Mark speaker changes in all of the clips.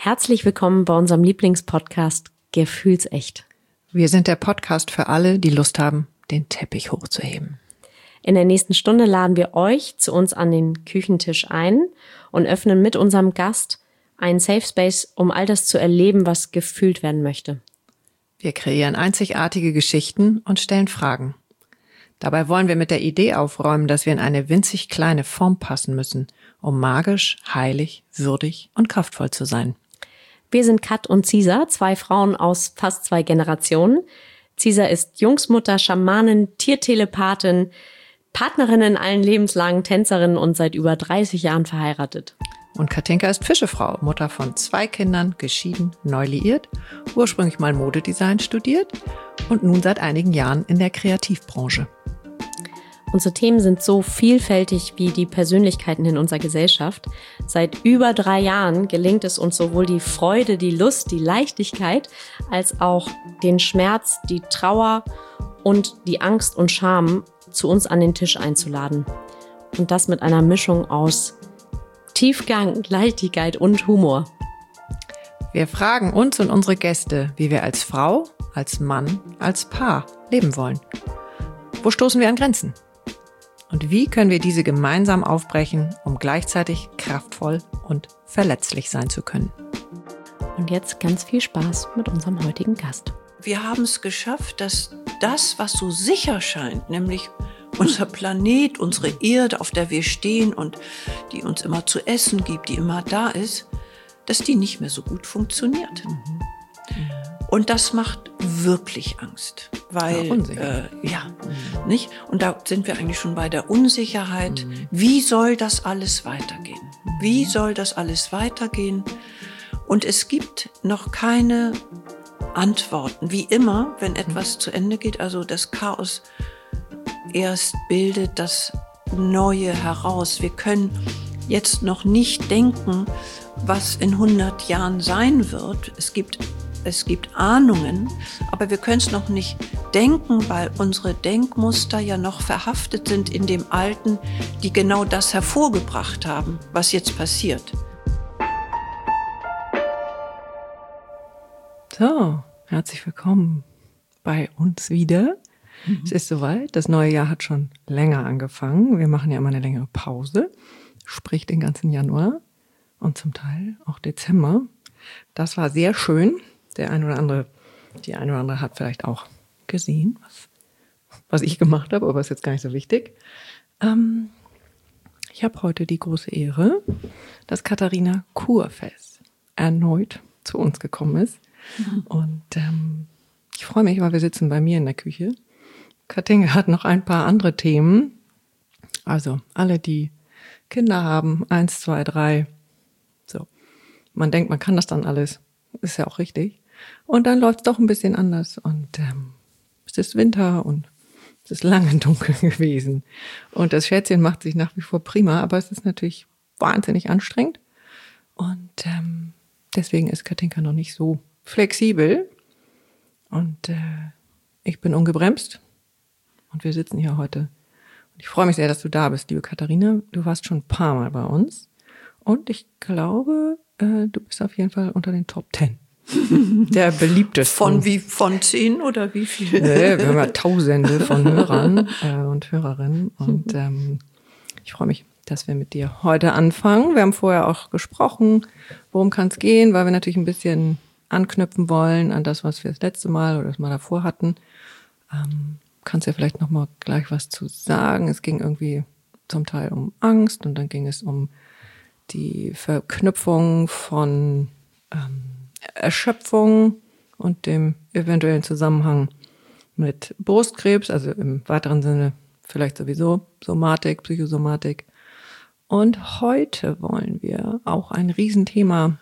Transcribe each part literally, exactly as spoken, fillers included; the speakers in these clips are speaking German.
Speaker 1: Herzlich willkommen bei unserem Lieblingspodcast Gefühlsecht.
Speaker 2: Wir sind der Podcast für alle, die Lust haben, den Teppich hochzuheben.
Speaker 1: In der nächsten Stunde laden wir euch zu uns an den Küchentisch ein und öffnen mit unserem Gast einen Safe Space, um all das zu erleben, was gefühlt werden möchte.
Speaker 2: Wir kreieren einzigartige Geschichten und stellen Fragen. Dabei wollen wir mit der Idee aufräumen, dass wir in eine winzig kleine Form passen müssen, um magisch, heilig, würdig und kraftvoll zu sein.
Speaker 1: Wir sind Kat und Cisa, zwei Frauen aus fast zwei Generationen. Cisa ist Jungsmutter, Schamanin, Tiertelepathin, Partnerin in allen Lebenslangen, Tänzerin und seit über dreißig Jahren verheiratet.
Speaker 2: Und Katinka ist Fischefrau, Mutter von zwei Kindern, geschieden, neu liiert, ursprünglich mal Modedesign studiert und nun seit einigen Jahren in der Kreativbranche.
Speaker 1: Unsere Themen sind so vielfältig wie die Persönlichkeiten in unserer Gesellschaft. Seit über drei Jahren gelingt es uns sowohl die Freude, die Lust, die Leichtigkeit, als auch den Schmerz, die Trauer und die Angst und Scham zu uns an den Tisch einzuladen. Und das mit einer Mischung aus Tiefgang, Leichtigkeit und Humor.
Speaker 2: Wir fragen uns und unsere Gäste, wie wir als Frau, als Mann, als Paar leben wollen. Wo stoßen wir an Grenzen? Und wie können wir diese gemeinsam aufbrechen, um gleichzeitig kraftvoll und verletzlich sein zu können?
Speaker 1: Und jetzt ganz viel Spaß mit unserem heutigen Gast.
Speaker 3: Wir haben es geschafft, dass das, was so sicher scheint, nämlich unser Planet, unsere Erde, auf der wir stehen und die uns immer zu essen gibt, die immer da ist, dass die nicht mehr so gut funktioniert. Mhm. Und das macht wirklich Angst, weil
Speaker 2: ja,
Speaker 3: äh, ja, mhm. nicht? Und da sind wir eigentlich schon bei der Unsicherheit. Mhm. Wie soll das alles weitergehen? Wie soll das alles weitergehen? Und es gibt noch keine Antworten. Wie immer, wenn etwas mhm. zu Ende geht, also das Chaos erst bildet das Neue heraus. Wir können jetzt noch nicht denken, was in hundert Jahren sein wird. Es gibt, es gibt Ahnungen, aber wir können es noch nicht denken, weil unsere Denkmuster ja noch verhaftet sind in dem Alten, die genau das hervorgebracht haben, was jetzt passiert.
Speaker 2: So, herzlich willkommen bei uns wieder. Mhm. Es ist soweit, das neue Jahr hat schon länger angefangen. Wir machen ja immer eine längere Pause, sprich den ganzen Januar und zum Teil auch Dezember. Das war sehr schön. Der eine oder andere, die eine oder andere hat vielleicht auch gesehen, was, was ich gemacht habe, aber ist jetzt gar nicht so wichtig. Ähm, ich habe heute die große Ehre, dass Katharina Kurfels erneut zu uns gekommen ist. Mhm. Und ähm, ich freue mich, weil wir sitzen bei mir in der Küche. Katinka hat noch ein paar andere Themen. Also alle, die Kinder haben, eins, zwei, drei. So, man denkt, man kann das dann alles. Ist ja auch richtig. Und dann läuft es doch ein bisschen anders. Und ähm, es ist Winter und es ist lange dunkel gewesen. Und das Schätzchen macht sich nach wie vor prima, aber es ist natürlich wahnsinnig anstrengend. Und ähm, deswegen ist Katinka noch nicht so flexibel. Und äh, ich bin ungebremst. Und wir sitzen hier heute. Und ich freue mich sehr, dass du da bist, liebe Katharina. Du warst schon ein paar Mal bei uns. Und ich glaube, äh, du bist auf jeden Fall unter den Top Ten. Der beliebtesten.
Speaker 3: Von wie, von zehn oder wie viel?
Speaker 2: Nee, wir haben ja Tausende von Hörern äh, und Hörerinnen. Und ähm, ich freue mich, dass wir mit dir heute anfangen. Wir haben vorher auch gesprochen, worum kann es gehen, weil wir natürlich ein bisschen anknüpfen wollen an das, was wir das letzte Mal oder das Mal davor hatten. Ähm, kannst ja vielleicht noch mal gleich was zu sagen. Es ging irgendwie zum Teil um Angst und dann ging es um die Verknüpfung von ähm, Erschöpfung und dem eventuellen Zusammenhang mit Brustkrebs, also im weiteren Sinne vielleicht sowieso Somatik, Psychosomatik. Und heute wollen wir auch ein Riesenthema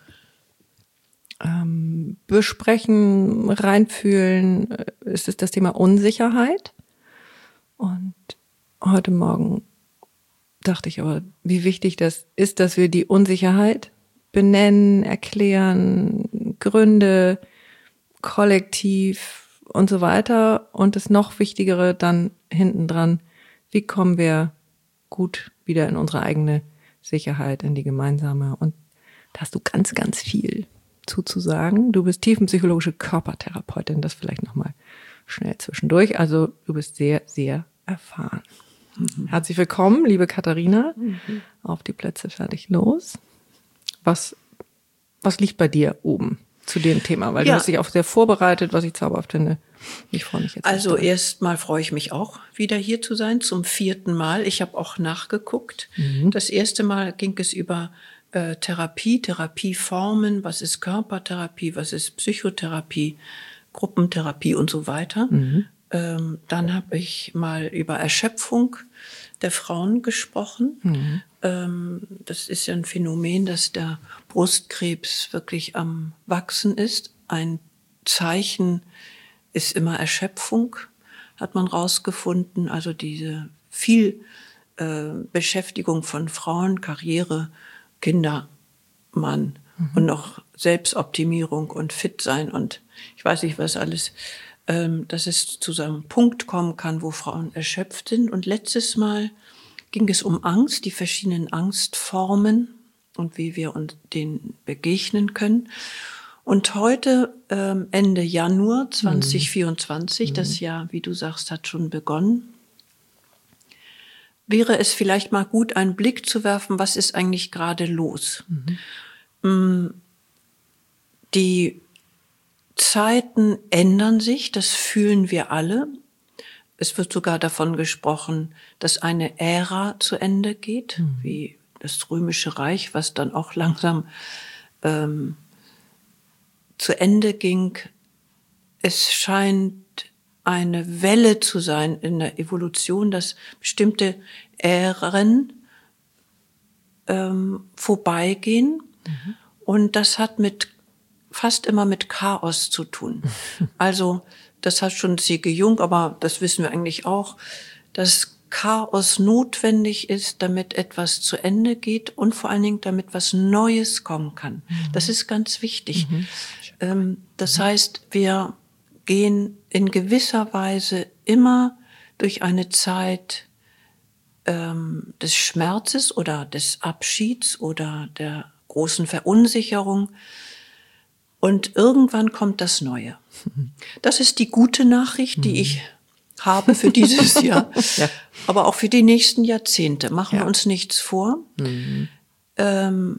Speaker 2: ähm, besprechen, reinfühlen. Es ist das Thema Unsicherheit. Und heute Morgen dachte ich aber, wie wichtig das ist, dass wir die Unsicherheit benennen, erklären, Gründe, kollektiv und so weiter. Und das noch Wichtigere dann hinten dran, wie kommen wir gut wieder in unsere eigene Sicherheit, in die gemeinsame. Und da hast du ganz, ganz viel dazu zu sagen. Du bist tiefenpsychologische Körpertherapeutin, das vielleicht nochmal schnell zwischendurch. Also du bist sehr, sehr erfahren. Mhm. Herzlich willkommen, liebe Katharina. Mhm. Auf die Plätze, fertig, los. Was, was liegt bei dir oben zu dem Thema? Weil ja. du hast dich auch sehr vorbereitet, was ich zauberhaft finde. Ich freue mich jetzt.
Speaker 3: Also erstmal freue ich mich auch, wieder hier zu sein, zum vierten Mal. Ich habe auch nachgeguckt. Mhm. Das erste Mal ging es über äh, Therapie, Therapieformen, was ist Körpertherapie, was ist Psychotherapie, Gruppentherapie und so weiter. Mhm. Ähm, dann habe ich mal über Erschöpfung der Frauen gesprochen. Mhm. Ähm, das ist ja ein Phänomen, dass der Brustkrebs wirklich am Wachsen ist. Ein Zeichen ist immer Erschöpfung, hat man rausgefunden. Also diese viel äh, Beschäftigung von Frauen, Karriere, Kinder, Mann mhm. und noch Selbstoptimierung und fit sein und ich weiß nicht was alles, ähm, dass es zu so einem Punkt kommen kann, wo Frauen erschöpft sind. Und letztes Mal ging es um Angst, die verschiedenen Angstformen und wie wir uns denen begegnen können. Und heute, ähm, Ende Januar zwanzig vierundzwanzig, mhm. das Jahr, wie du sagst, hat schon begonnen, wäre es vielleicht mal gut, einen Blick zu werfen, was ist eigentlich gerade los? Mhm. Die Zeiten ändern sich, das fühlen wir alle. Es wird sogar davon gesprochen, dass eine Ära zu Ende geht, mhm. wie das Römische Reich, was dann auch langsam ähm, zu Ende ging. Es scheint eine Welle zu sein in der Evolution, dass bestimmte Ähren ähm, vorbeigehen. Mhm. Und das hat mit fast immer mit Chaos zu tun. Also das hat schon C G Jung, aber das wissen wir eigentlich auch, dass Chaos notwendig ist, damit etwas zu Ende geht und vor allen Dingen, damit was Neues kommen kann. Mhm. Das ist ganz wichtig. Mhm. Ähm, das mhm. heißt, wir gehen in gewisser Weise immer durch eine Zeit ähm, des Schmerzes oder des Abschieds oder der großen Verunsicherung. Und irgendwann kommt das Neue. Das ist die gute Nachricht, die ich habe für dieses Jahr, ja. aber auch für die nächsten Jahrzehnte. Machen ja. wir uns nichts vor, mhm. ähm,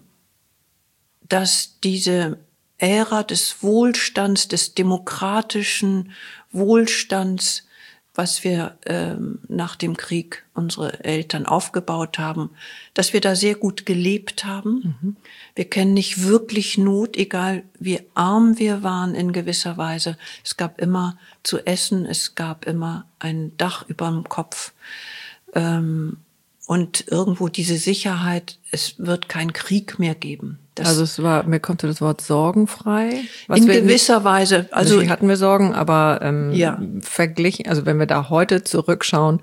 Speaker 3: dass diese Ära des Wohlstands, des demokratischen Wohlstands, was wir ähm, nach dem Krieg unsere Eltern aufgebaut haben, dass wir da sehr gut gelebt haben. Mhm. Wir kennen nicht wirklich Not, egal wie arm wir waren in gewisser Weise. Es gab immer zu essen, es gab immer ein Dach über dem Kopf. Ähm, und irgendwo diese Sicherheit, es wird keinen Krieg mehr geben. Das
Speaker 2: also es war, mir kommt das Wort sorgenfrei.
Speaker 3: Was in gewisser in, Weise. Also
Speaker 2: natürlich hatten wir Sorgen, aber ähm,
Speaker 3: ja.
Speaker 2: verglichen, also wenn wir da heute zurückschauen,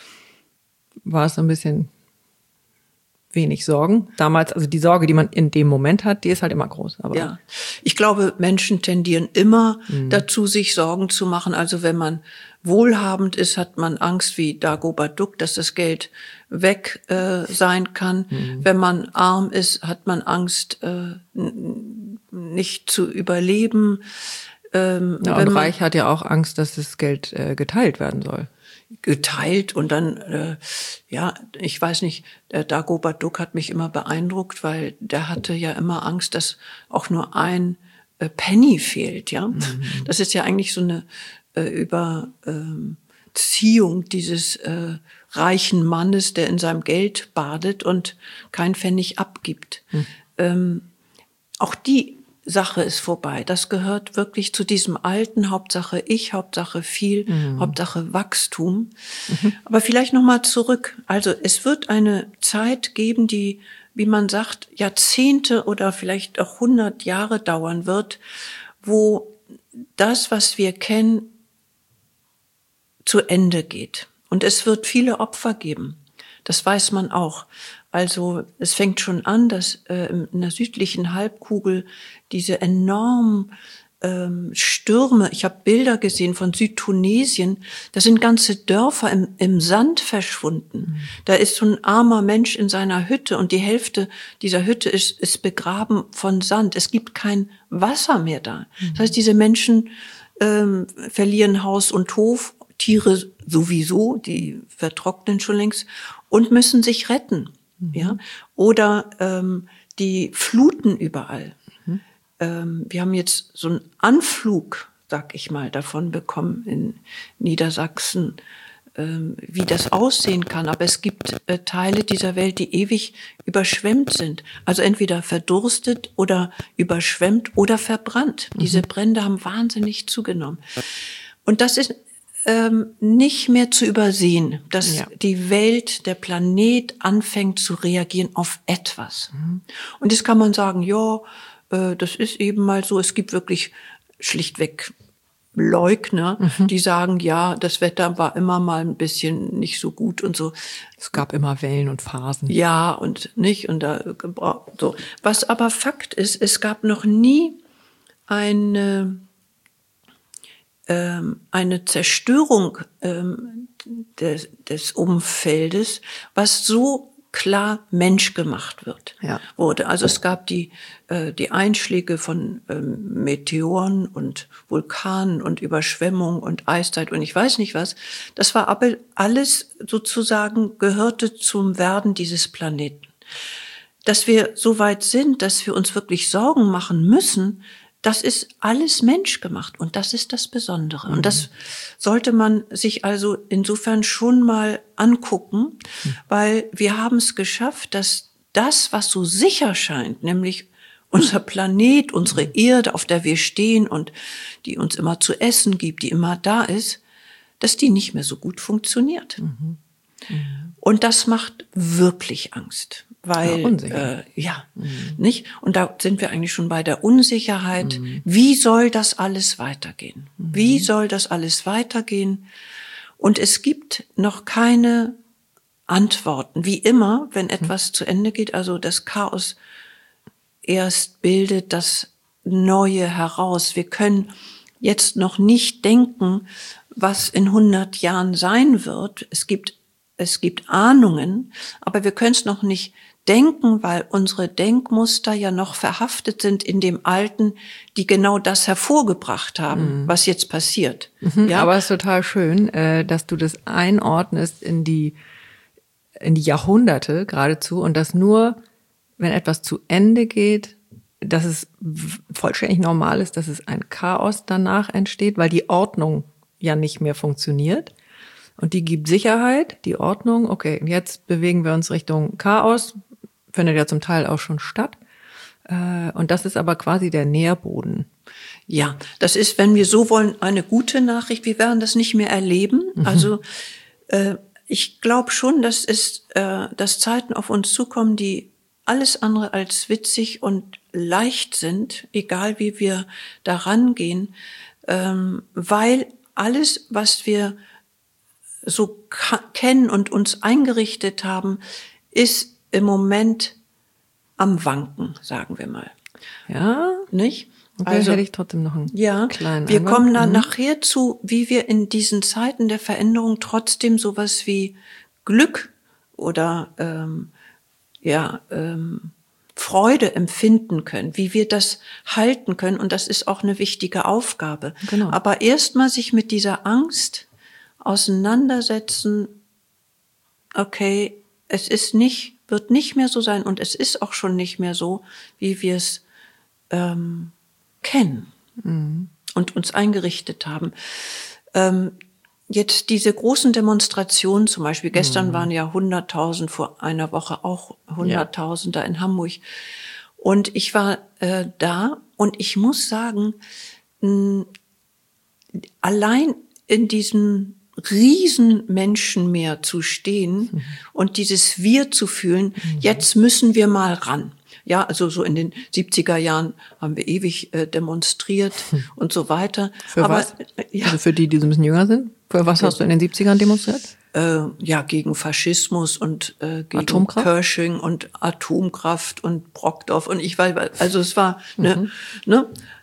Speaker 2: war es so ein bisschen wenig Sorgen. Damals, also die Sorge, die man in dem Moment hat, die ist halt immer groß. Aber
Speaker 3: ja, ich glaube, Menschen tendieren immer mhm. dazu, sich Sorgen zu machen. Also wenn man wohlhabend ist, hat man Angst wie Dagobert Duck, dass das Geld weg äh, sein kann. Mhm. Wenn man arm ist, hat man Angst, äh, nicht zu überleben. Ähm,
Speaker 2: ja,
Speaker 3: wenn
Speaker 2: und
Speaker 3: man,
Speaker 2: Reich hat ja auch Angst, dass das Geld äh, geteilt werden soll.
Speaker 3: Geteilt und dann, äh, ja, ich weiß nicht, der Dagobert Duck hat mich immer beeindruckt, weil der hatte ja immer Angst, dass auch nur ein äh, Penny fehlt, ja. Mhm. Das ist ja eigentlich so eine äh, Überziehung äh, dieses äh, reichen Mannes, der in seinem Geld badet und kein Pfennig abgibt. Mhm. Ähm, auch die Sache ist vorbei. Das gehört wirklich zu diesem alten Hauptsache ich, Hauptsache viel, mhm. Hauptsache Wachstum. Mhm. Aber vielleicht noch mal zurück. Also es wird eine Zeit geben, die, wie man sagt, Jahrzehnte oder vielleicht auch hundert Jahre dauern wird, wo das, was wir kennen, zu Ende geht. Und es wird viele Opfer geben. Das weiß man auch. Also es fängt schon an, dass äh, in der südlichen Halbkugel diese enormen ähm, Stürme. Ich habe Bilder gesehen von Südtunesien. Da sind ganze Dörfer im, im Sand verschwunden. Mhm. Da ist so ein armer Mensch in seiner Hütte und die Hälfte dieser Hütte ist, ist begraben von Sand. Es gibt kein Wasser mehr da. Mhm. Das heißt, diese Menschen ähm, verlieren Haus und Hof, Tiere sowieso, die vertrocknen schon längst und müssen sich retten. Mhm. Ja? Oder ähm, die fluten überall. Mhm. Ähm, wir haben jetzt so einen Anflug, sag ich mal, davon bekommen in Niedersachsen, ähm, wie das aussehen kann. Aber es gibt äh, Teile dieser Welt, die ewig überschwemmt sind. Also entweder verdurstet oder überschwemmt oder verbrannt. Mhm. Diese Brände haben wahnsinnig zugenommen. Und das ist ähm, nicht mehr zu übersehen, dass ja. die Welt, der Planet anfängt zu reagieren auf etwas. Mhm. Und jetzt kann man sagen, ja, äh, das ist eben mal so. Es gibt wirklich schlichtweg Leugner, mhm. die sagen, ja, das Wetter war immer mal ein bisschen nicht so gut und so.
Speaker 2: Es gab immer Wellen und Phasen.
Speaker 3: Ja, und nicht, und da, so. Was aber Fakt ist, es gab noch nie eine, ähm, eine Zerstörung ähm, des, des Umfeldes, was so klar menschgemacht wird,
Speaker 2: ja.
Speaker 3: wurde. Also es gab die äh, die Einschläge von ähm, Meteoren und Vulkanen und Überschwemmung und Eiszeit und ich weiß nicht was. Das war aber alles sozusagen gehörte zum Werden dieses Planeten. Dass wir so weit sind, dass wir uns wirklich Sorgen machen müssen, das ist alles menschgemacht und das ist das Besondere. Mhm. Und das sollte man sich also insofern schon mal angucken, mhm. weil wir haben es geschafft, dass das, was so sicher scheint, nämlich unser Planet, unsere Erde, auf der wir stehen und die uns immer zu essen gibt, die immer da ist, dass die nicht mehr so gut funktioniert. Mhm. Mhm. Und das macht wirklich Angst. Weil,
Speaker 2: ja, unsicher.
Speaker 3: Äh, ja, mhm. nicht? Und da sind wir eigentlich schon bei der Unsicherheit. Mhm. Wie soll das alles weitergehen? Mhm. Wie soll das alles weitergehen? Und es gibt noch keine Antworten. Wie immer, wenn mhm. etwas zu Ende geht, also das Chaos erst bildet das Neue heraus. Wir können jetzt noch nicht denken, was in hundert Jahren sein wird. Es gibt, es gibt Ahnungen, aber wir können es noch nicht denken, weil unsere Denkmuster ja noch verhaftet sind in dem Alten, die genau das hervorgebracht haben, mhm. was jetzt passiert.
Speaker 2: Mhm, ja? Aber es ist total schön, dass du das einordnest in die, in die Jahrhunderte geradezu und dass nur, wenn etwas zu Ende geht, dass es vollständig normal ist, dass es ein Chaos danach entsteht, weil die Ordnung ja nicht mehr funktioniert. Und die gibt Sicherheit, die Ordnung. Okay, jetzt bewegen wir uns Richtung Chaos. Findet ja zum Teil auch schon statt. Und das ist aber quasi der Nährboden.
Speaker 3: Ja, das ist, wenn wir so wollen, eine gute Nachricht. Wir werden das nicht mehr erleben. Mhm. Also äh, ich glaube schon, dass es, äh, dass Zeiten auf uns zukommen, die alles andere als witzig und leicht sind, egal wie wir daran gehen, ähm, weil alles, was wir so ka- kennen und uns eingerichtet haben, ist im Moment am Wanken, sagen wir mal.
Speaker 2: Ja,
Speaker 3: nicht?
Speaker 2: Okay, also hätte ich trotzdem noch einen
Speaker 3: ja,
Speaker 2: kleinen
Speaker 3: wir
Speaker 2: Einwand.
Speaker 3: kommen dann
Speaker 2: mhm.
Speaker 3: nachher zu, wie wir in diesen Zeiten der Veränderung trotzdem sowas wie Glück oder ähm, ja ähm, Freude empfinden können, wie wir das halten können. Und das ist auch eine wichtige Aufgabe.
Speaker 2: Genau.
Speaker 3: Aber erstmal sich mit dieser Angst auseinandersetzen, okay, es ist nicht, wird nicht mehr so sein und es ist auch schon nicht mehr so, wie wir es ähm, kennen mhm. und uns eingerichtet haben. Ähm, jetzt diese großen Demonstrationen zum Beispiel, gestern mhm. waren ja hunderttausend, vor einer Woche auch hunderttausend ja. da in Hamburg. Und ich war äh, da und ich muss sagen, mh, allein in diesem riesen Menschenmeer zu stehen mhm. und dieses Wir zu fühlen, mhm. jetzt müssen wir mal ran. Ja, also so in den siebziger Jahren haben wir ewig äh, demonstriert mhm. und so weiter.
Speaker 2: Für
Speaker 3: Aber,
Speaker 2: was?
Speaker 3: Äh, ja.
Speaker 2: Also für die, die so ein bisschen jünger sind? Für was hast du in den siebzigern demonstriert?
Speaker 3: Äh, ja, gegen Faschismus und äh, gegen
Speaker 2: Atomkraft?
Speaker 3: Pershing und Atomkraft und Brockdorf und ich weiß, also es war, ne, mhm. ne,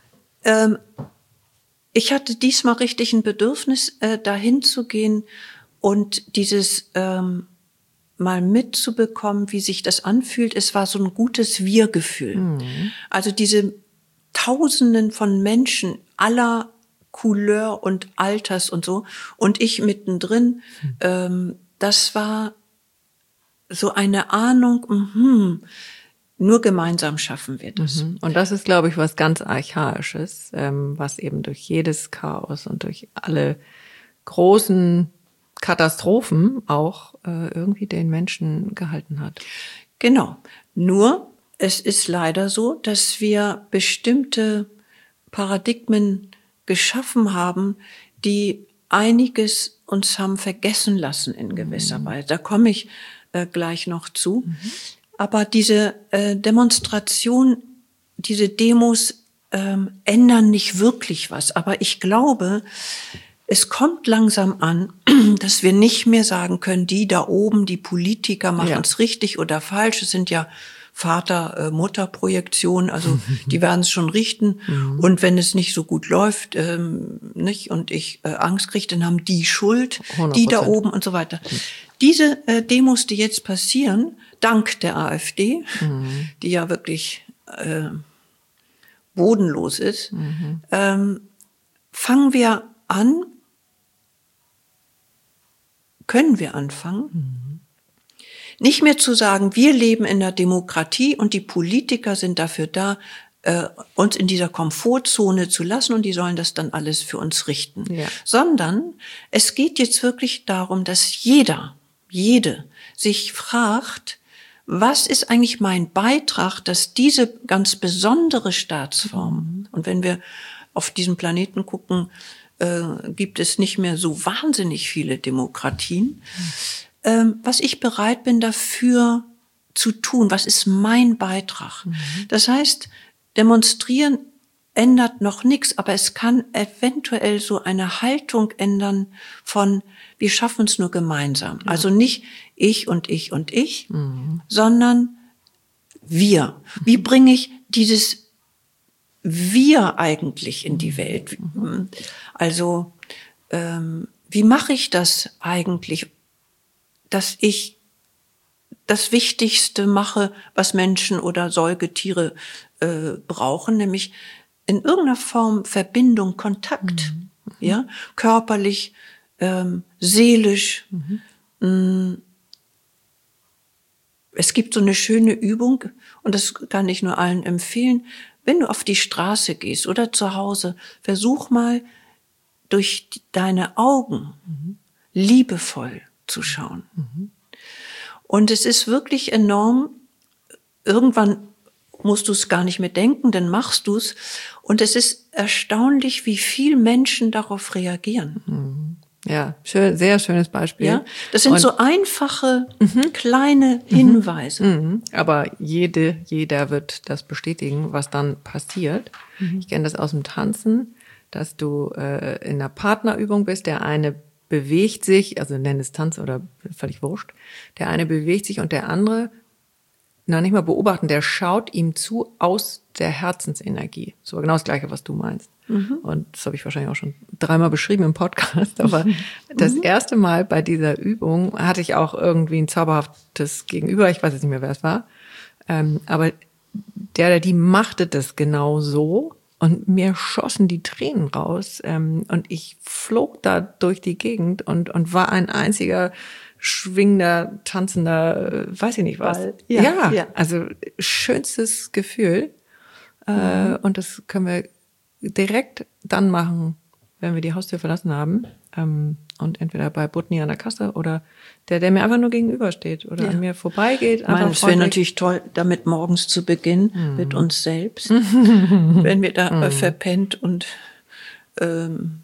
Speaker 3: ähm, ich hatte diesmal richtig ein Bedürfnis, äh, dahin zu gehen und dieses ähm, mal mitzubekommen, wie sich das anfühlt. Es war so ein gutes Wir-Gefühl. Mhm. Also diese Tausenden von Menschen aller Couleur und Alters und so und ich mittendrin, mhm. ähm, das war so eine Ahnung, mh, nur gemeinsam schaffen wir das.
Speaker 2: Mhm. Und das ist, glaube ich, was ganz Archaisches, ähm, was eben durch jedes Chaos und durch alle großen Katastrophen auch äh, irgendwie den Menschen gehalten hat.
Speaker 3: Genau. Nur, es ist leider so, dass wir bestimmte Paradigmen geschaffen haben, die einiges uns haben vergessen lassen in gewisser mhm. Weise. Da komme ich äh, gleich noch zu. Mhm. Aber diese äh, Demonstration, diese Demos ähm, ändern nicht wirklich was. Aber ich glaube, es kommt langsam an, dass wir nicht mehr sagen können, die da oben, die Politiker machen es ja. richtig oder falsch. Es sind ja Vater-Mutter-Projektionen, also die werden es schon richten. Mhm. Und wenn es nicht so gut läuft, ähm, nicht und ich äh, Angst kriege, dann haben die Schuld, hundert Prozent. Die da oben und so weiter. Mhm. Diese äh, Demos, die jetzt passieren, dank der AfD, mhm. die ja wirklich äh, bodenlos ist, mhm. ähm, fangen wir an, können wir anfangen, mhm. nicht mehr zu sagen, wir leben in der Demokratie und die Politiker sind dafür da, äh, uns in dieser Komfortzone zu lassen und die sollen das dann alles für uns richten. Ja. Sondern es geht jetzt wirklich darum, dass jeder, jede sich fragt, was ist eigentlich mein Beitrag, dass diese ganz besondere Staatsform, mhm. und wenn wir auf diesen Planeten gucken, äh, gibt es nicht mehr so wahnsinnig viele Demokratien, mhm. ähm, was ich bereit bin dafür zu tun, was ist mein Beitrag. Mhm. Das heißt, demonstrieren ändert noch nichts, aber es kann eventuell so eine Haltung ändern von, wir schaffen es nur gemeinsam. Ja. Also nicht ich und ich und ich, mhm. sondern wir. Wie bringe ich dieses Wir eigentlich in die Welt? Mhm. Also ähm, wie mache ich das eigentlich, dass ich das Wichtigste mache, was Menschen oder Säugetiere äh, brauchen, nämlich in irgendeiner Form Verbindung, Kontakt, mhm. ja, körperlich, ähm, seelisch. Mhm. Es gibt so eine schöne Übung, und das kann ich nur allen empfehlen, wenn du auf die Straße gehst oder zu Hause, versuch mal durch deine Augen mhm. liebevoll zu schauen. Mhm. Und es ist wirklich enorm, irgendwann musst du es gar nicht mehr denken, dann machst du es. Und es ist erstaunlich, wie viel Menschen darauf reagieren.
Speaker 2: Ja, schön, sehr schönes Beispiel. Ja,
Speaker 3: das sind und, so einfache, mhm. kleine Hinweise.
Speaker 2: Mhm. Aber jede, jeder wird das bestätigen, was dann passiert. Mhm. Ich kenne das aus dem Tanzen, dass du äh, in einer Partnerübung bist, der eine bewegt sich, also nenn es Tanz oder völlig wurscht, der eine bewegt sich und der andere na, nicht mal beobachten, der schaut ihm zu aus der Herzensenergie. So genau das Gleiche, was du meinst. Mhm. Und das habe ich wahrscheinlich auch schon dreimal beschrieben im Podcast. Aber mhm. das erste Mal bei dieser Übung hatte ich auch irgendwie ein zauberhaftes Gegenüber. Ich weiß jetzt nicht mehr, wer es war. Ähm, aber der, der die machte das genau so. Und mir schossen die Tränen raus. Ähm, und ich flog da durch die Gegend und, und war ein einziger schwingender, tanzender, weiß ich nicht was. Ja, ja, ja. Also schönstes Gefühl. Mhm. Äh, und das können wir direkt dann machen, wenn wir die Haustür verlassen haben. Ähm, und entweder bei Butni an der Kasse oder der, der mir einfach nur gegenübersteht oder ja. an mir vorbeigeht.
Speaker 3: Ich meine, es wäre natürlich toll, damit morgens zu beginnen, mhm. mit uns selbst. Wenn wir da mhm. verpennt und ähm,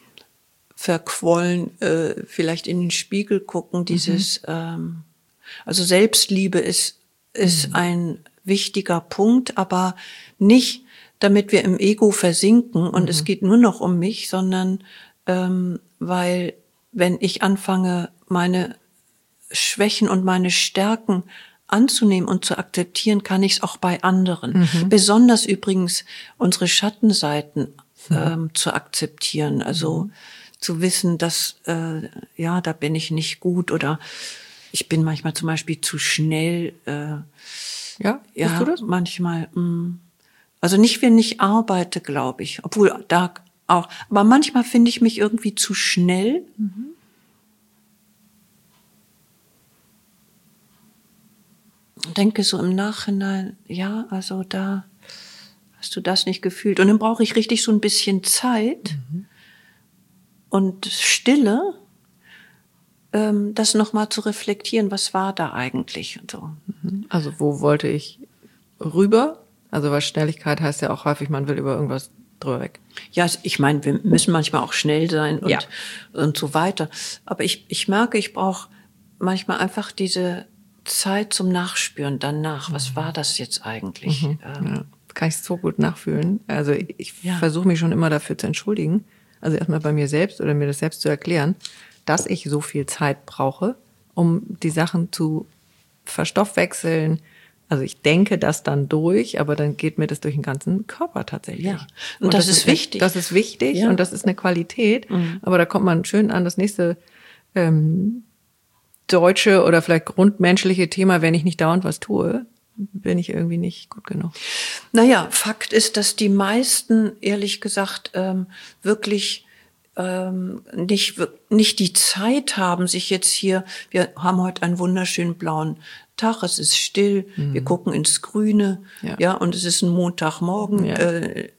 Speaker 3: verquollen, äh, vielleicht in den Spiegel gucken, dieses, mhm. ähm, also Selbstliebe ist, ist mhm. ein wichtiger Punkt, aber nicht, damit wir im Ego versinken und mhm. es geht nur noch um mich, sondern, ähm, weil, wenn ich anfange, meine Schwächen und meine Stärken anzunehmen und zu akzeptieren, kann ich es auch bei anderen.
Speaker 2: Mhm.
Speaker 3: Besonders übrigens unsere Schattenseiten mhm. ähm, zu akzeptieren. Also mhm. zu wissen, dass, äh, ja, da bin ich nicht gut oder ich bin manchmal zum Beispiel zu schnell. Äh,
Speaker 2: ja,
Speaker 3: ja,
Speaker 2: bist du das?
Speaker 3: Manchmal. Mh. Also nicht, wenn ich arbeite, glaube ich. Obwohl, da auch. Aber manchmal finde ich mich irgendwie zu schnell.
Speaker 2: Mhm.
Speaker 3: Denke so im Nachhinein, ja, also da hast du das nicht gefühlt. Und dann brauche ich richtig so ein bisschen Zeit mhm. und Stille, ähm, das nochmal zu reflektieren, was war da eigentlich und so.
Speaker 2: Also wo wollte ich rüber? Also weil Schnelligkeit heißt ja auch häufig, man will über irgendwas drüber weg.
Speaker 3: Ja, ich meine, wir müssen manchmal auch schnell sein und,
Speaker 2: ja.
Speaker 3: und so weiter. Aber ich, ich merke, ich brauche manchmal einfach diese Zeit zum Nachspüren danach. Was war das jetzt eigentlich?
Speaker 2: Mhm.
Speaker 3: Ähm,
Speaker 2: ja. Kann ich so gut nachfühlen. Also ich
Speaker 3: ja.
Speaker 2: versuche mich schon immer dafür zu entschuldigen. Also erstmal bei mir selbst oder mir das selbst zu erklären, dass ich so viel Zeit brauche, um die Sachen zu verstoffwechseln. Also ich denke das dann durch, aber dann geht mir das durch den ganzen Körper tatsächlich.
Speaker 3: Ja. Und,
Speaker 2: und
Speaker 3: das,
Speaker 2: das
Speaker 3: ist wichtig.
Speaker 2: Das ist wichtig
Speaker 3: ja.
Speaker 2: und das ist eine Qualität.
Speaker 3: Mhm.
Speaker 2: Aber da kommt man schön an das nächste ähm, deutsche oder vielleicht grundmenschliche Thema, wenn ich nicht dauernd was tue, bin ich irgendwie nicht gut genug.
Speaker 3: Naja, Fakt ist, dass die meisten, ehrlich gesagt, ähm, wirklich ähm, nicht, nicht die Zeit haben, sich jetzt hier, wir haben heute einen wunderschönen blauen Tag, es ist still, mhm. wir gucken ins Grüne, ja, ja und es ist ein Montagmorgen, ja. äh,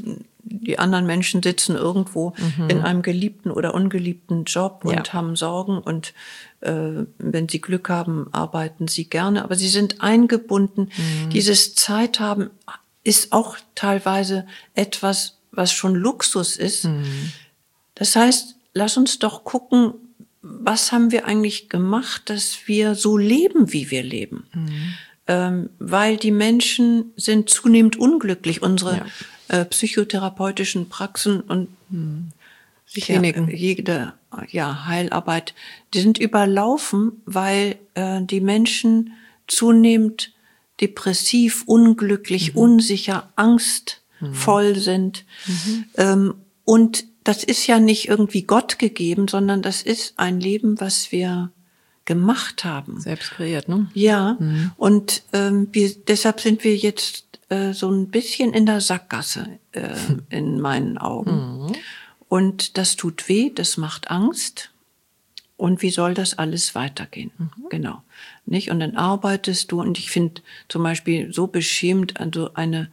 Speaker 3: die anderen Menschen sitzen irgendwo mhm. in einem geliebten oder ungeliebten Job und ja. haben Sorgen und äh, wenn sie Glück haben, arbeiten sie gerne, aber sie sind eingebunden. Mhm. Dieses Zeit haben ist auch teilweise etwas, was schon Luxus ist. Mhm. Das heißt, lass uns doch gucken, was haben wir eigentlich gemacht, dass wir so leben, wie wir leben. Mhm. Ähm, weil die Menschen sind zunehmend unglücklich. Unsere ja. äh, psychotherapeutischen Praxen und mhm.
Speaker 2: Kliniken.
Speaker 3: Ja, jede ja, Heilarbeit, die sind überlaufen, weil äh, die Menschen zunehmend depressiv, unglücklich, mhm. unsicher, angstvoll mhm. sind. Mhm. Ähm, und das ist ja nicht irgendwie Gott gegeben, sondern das ist ein Leben, was wir gemacht haben.
Speaker 2: Selbst kreiert, ne?
Speaker 3: Ja,
Speaker 2: mhm.
Speaker 3: und ähm, wir, deshalb sind wir jetzt äh, so ein bisschen in der Sackgasse, äh, in meinen Augen. Mhm. Und das tut weh, das macht Angst. Und wie soll das alles weitergehen? Mhm. Genau. Nicht? Und dann arbeitest du, und ich finde zum Beispiel so beschämt, also eine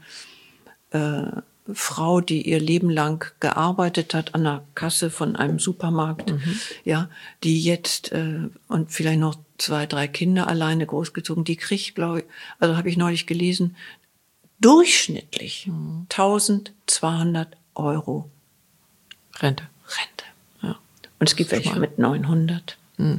Speaker 3: äh, Frau, die ihr Leben lang gearbeitet hat an der Kasse von einem Supermarkt, mhm. ja, die jetzt äh, und vielleicht noch zwei, drei Kinder alleine großgezogen, die kriegt, glaube ich, also habe ich neulich gelesen, durchschnittlich mhm. eintausendzweihundert Euro
Speaker 2: Rente.
Speaker 3: Rente, ja. Und es gibt welche mal. mit neunhundert.
Speaker 2: Mhm.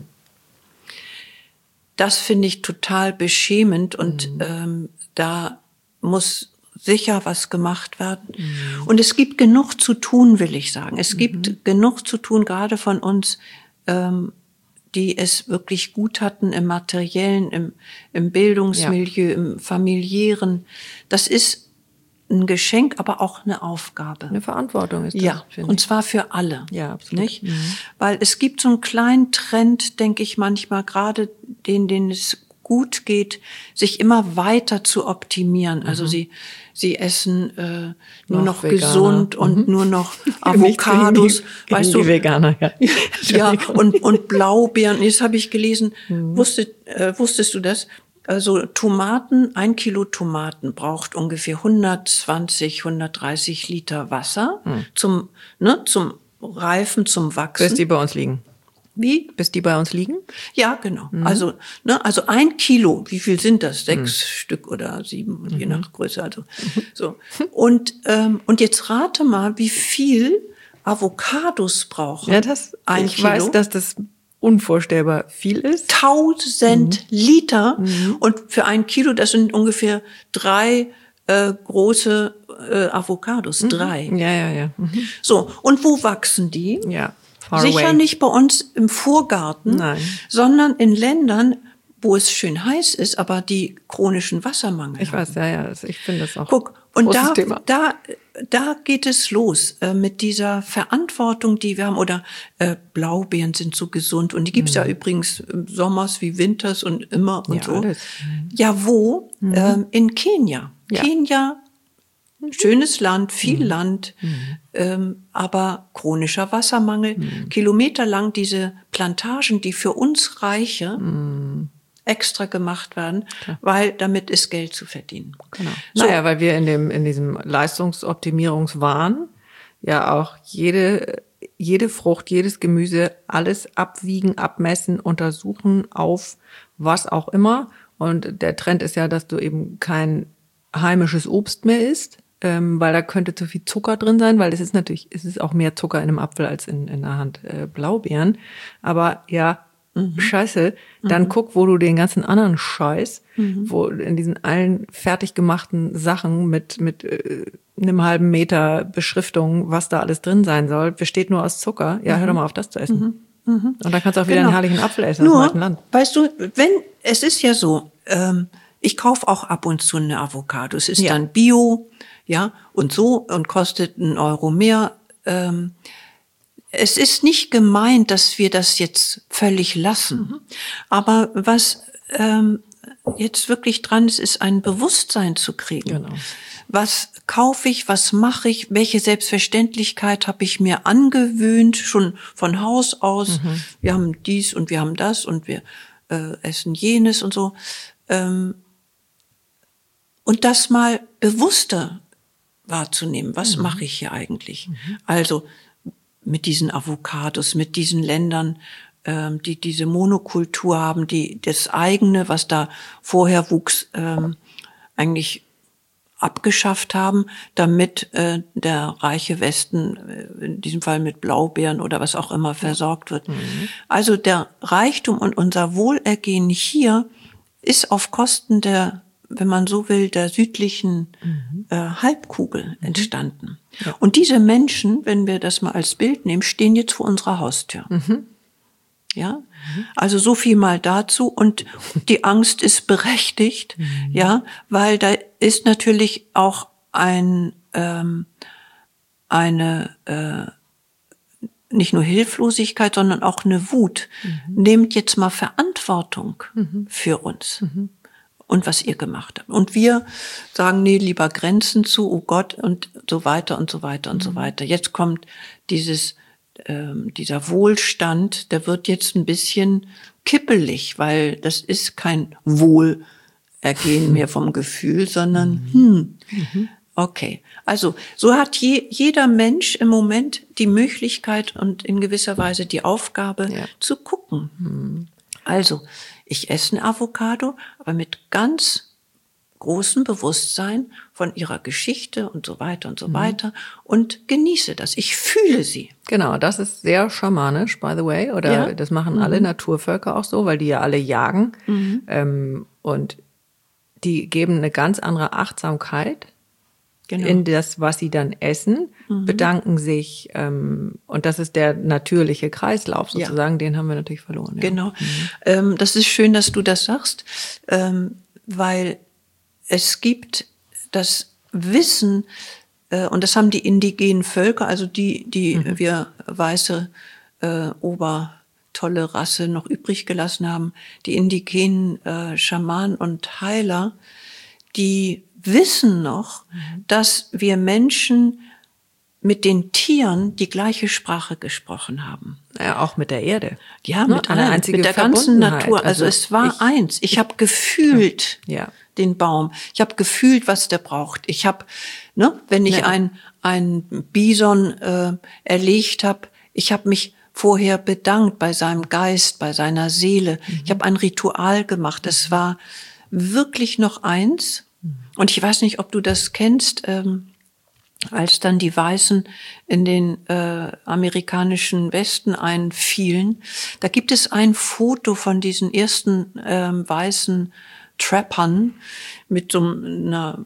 Speaker 3: Das finde ich total beschämend und mhm. ähm, da muss sicher was gemacht werden. Mhm. Und es gibt genug zu tun, will ich sagen. Es mhm. gibt genug zu tun, gerade von uns, ähm, die es wirklich gut hatten im Materiellen, im, im Bildungsmilieu, ja. im Familiären. Das ist ein Geschenk, aber auch eine Aufgabe.
Speaker 2: Eine Verantwortung ist das,
Speaker 3: ja,
Speaker 2: finde
Speaker 3: und
Speaker 2: ich.
Speaker 3: zwar für alle.
Speaker 2: Ja, absolut.
Speaker 3: Nicht?
Speaker 2: Mhm.
Speaker 3: Weil es gibt so einen kleinen Trend, denke ich manchmal, gerade denen, denen es gut geht, sich immer weiter zu optimieren. Also mhm. sie sie essen äh, nur noch, noch gesund und mhm. nur noch Avocados,
Speaker 2: gegen die,
Speaker 3: weißt
Speaker 2: gegen
Speaker 3: du?
Speaker 2: Die Veganer, ja.
Speaker 3: Ja, und und Blaubeeren. Jetzt habe ich gelesen. Mhm. Wusstet äh, wusstest du das? Also Tomaten, ein Kilo Tomaten braucht ungefähr hundertzwanzig, hundertdreißig Liter Wasser mhm. zum ne zum Reifen, zum Wachsen.
Speaker 2: Bis die bei uns liegen.
Speaker 3: Wie?
Speaker 2: Bis die bei uns liegen?
Speaker 3: Ja, genau. Mhm. Also, ne, also ein Kilo, wie viel sind das? Sechs
Speaker 2: mhm.
Speaker 3: Stück oder sieben,
Speaker 2: mhm.
Speaker 3: je nach Größe, also, so. Und, ähm, und jetzt rate mal, wie viel Avocados brauchen.
Speaker 2: Ja, das,
Speaker 3: ein
Speaker 2: ich
Speaker 3: Kilo.
Speaker 2: weiß, dass das unvorstellbar viel ist.
Speaker 3: Tausend mhm. Liter. Mhm. Und für ein Kilo, das sind ungefähr drei, äh, große, äh, Avocados.
Speaker 2: Mhm.
Speaker 3: Drei.
Speaker 2: Ja, ja, ja. Mhm.
Speaker 3: So. Und wo wachsen die?
Speaker 2: Ja. Far
Speaker 3: Sicher
Speaker 2: away.
Speaker 3: Nicht bei uns im Vorgarten,
Speaker 2: Nein.
Speaker 3: sondern in Ländern, wo es schön heiß ist, aber die chronischen Wassermangel
Speaker 2: Ich
Speaker 3: haben.
Speaker 2: weiß, ja, ja, ich finde das auch
Speaker 3: Guck, und
Speaker 2: großes
Speaker 3: da,
Speaker 2: Thema.
Speaker 3: da, da geht es los äh, mit dieser Verantwortung, die wir haben. Oder äh, Blaubeeren sind so gesund und die gibt's mhm. ja übrigens im Sommers wie Winters und immer und
Speaker 2: Ja,
Speaker 3: so.
Speaker 2: alles.
Speaker 3: Ja, wo? Mhm. Ähm, in Kenia.
Speaker 2: Ja.
Speaker 3: Kenia, schönes Land, viel
Speaker 2: Mhm.
Speaker 3: Land,
Speaker 2: Mhm.
Speaker 3: ähm, aber chronischer Wassermangel.
Speaker 2: Mhm.
Speaker 3: Kilometerlang diese Plantagen, die für uns Reiche
Speaker 2: Mhm.
Speaker 3: extra gemacht werden,
Speaker 2: Klar.
Speaker 3: weil damit ist Geld zu verdienen.
Speaker 2: Genau.
Speaker 3: So.
Speaker 2: Naja, weil wir in dem, in diesem Leistungsoptimierungswahn ja auch jede, jede Frucht, jedes Gemüse, alles abwiegen, abmessen, untersuchen auf was auch immer. Und der Trend ist ja, dass du eben kein heimisches Obst mehr isst, ähm, weil da könnte zu viel Zucker drin sein, weil es ist natürlich, es ist auch mehr Zucker in einem Apfel als in, in einer Hand äh, Blaubeeren. Aber ja, Mhm. Scheiße, dann mhm. guck, wo du den ganzen anderen Scheiß, mhm. wo in diesen allen fertig gemachten Sachen mit mit äh, einem halben Meter Beschriftung, was da alles drin sein soll, besteht nur aus Zucker. Ja, mhm. hör doch mal auf, das zu essen. Mhm. Mhm. Und dann kannst du auch wieder
Speaker 3: genau.
Speaker 2: einen herrlichen Apfel essen
Speaker 3: nur,
Speaker 2: aus dem alten Land.
Speaker 3: Weißt du, wenn es ist ja so, ähm, ich kaufe auch ab und zu eine Avocado. Es ist ja. dann Bio, ja, und so und kostet einen Euro mehr. Ähm, Es ist nicht gemeint, dass wir das jetzt völlig lassen. Mhm. Aber was ähm, jetzt wirklich dran ist, ist ein Bewusstsein zu kriegen.
Speaker 2: Genau.
Speaker 3: Was kaufe ich, was mache ich, welche Selbstverständlichkeit habe ich mir angewöhnt, schon von Haus aus. Mhm. Wir haben dies und wir haben das und wir äh, essen jenes und so. Ähm, und das mal bewusster wahrzunehmen. Was mhm. mache ich hier eigentlich? Mhm. Also mit diesen Avocados, mit diesen Ländern, ähm, die diese Monokultur haben, die das eigene, was da vorher wuchs, ähm, eigentlich abgeschafft haben, damit äh, der reiche Westen, äh, in diesem Fall mit Blaubeeren oder was auch immer, versorgt wird. Mhm. Also der Reichtum und unser Wohlergehen hier ist auf Kosten der, wenn man so will, der südlichen mhm. äh, Halbkugel mhm. entstanden. Ja. Und diese Menschen, wenn wir das mal als Bild nehmen, stehen jetzt vor unserer Haustür. Mhm. Ja, mhm. also so viel mal dazu. Und die Angst ist berechtigt, mhm. ja, weil da ist natürlich auch ein ähm, eine äh, nicht nur Hilflosigkeit, sondern auch eine Wut. Mhm. Nehmt jetzt mal Verantwortung mhm. für uns. Mhm. Und was ihr gemacht habt. Und wir sagen, nee, lieber Grenzen zu, oh Gott, und so weiter und so weiter und mhm. so weiter. Jetzt kommt dieses, ähm, dieser Wohlstand, der wird jetzt ein bisschen kippelig, weil das ist kein Wohlergehen mehr vom Gefühl, sondern, hm, mhm. okay. Also, so hat je, jeder Mensch im Moment die Möglichkeit und in gewisser Weise die Aufgabe ja. zu gucken. Mhm. Also, ich esse eine Avocado, aber mit ganz großem Bewusstsein von ihrer Geschichte und so weiter und so mhm. weiter und genieße das. Ich fühle sie.
Speaker 2: Genau, das ist sehr schamanisch, by the way. Oder ja. das machen mhm. alle Naturvölker auch so, weil die ja alle jagen. Mhm. Ähm, und die geben eine ganz andere Achtsamkeit genau. in das, was sie dann essen, mhm. bedanken sich. Ähm, und das ist der natürliche Kreislauf sozusagen, ja. den haben wir natürlich verloren. Ja.
Speaker 3: Genau. Mhm. Ähm, das ist schön, dass du das sagst, ähm, weil es gibt das Wissen, äh, und das haben die indigenen Völker, also die, die mhm. wir weiße äh, obertolle Rasse noch übrig gelassen haben, die indigenen äh, Schamanen und Heiler, die wissen noch, mhm. dass wir Menschen mit den Tieren die gleiche Sprache gesprochen haben.
Speaker 2: Ja, auch mit der Erde.
Speaker 3: Ja,
Speaker 2: ne?
Speaker 3: mit allem, mit der ganzen Natur. Also, also es war ich, eins. Ich, ich habe gefühlt ja. den Baum. Ich habe gefühlt, was der braucht. Ich habe, ne, wenn ich ja. ein ein Bison äh, erlegt habe, ich habe mich vorher bedankt bei seinem Geist, bei seiner Seele. Mhm. Ich habe ein Ritual gemacht. Es war wirklich noch eins. Und ich weiß nicht, ob du das kennst, ähm, als dann die Weißen in den äh, amerikanischen Westen einfielen. Da gibt es ein Foto von diesen ersten ähm, weißen Trappern mit so einer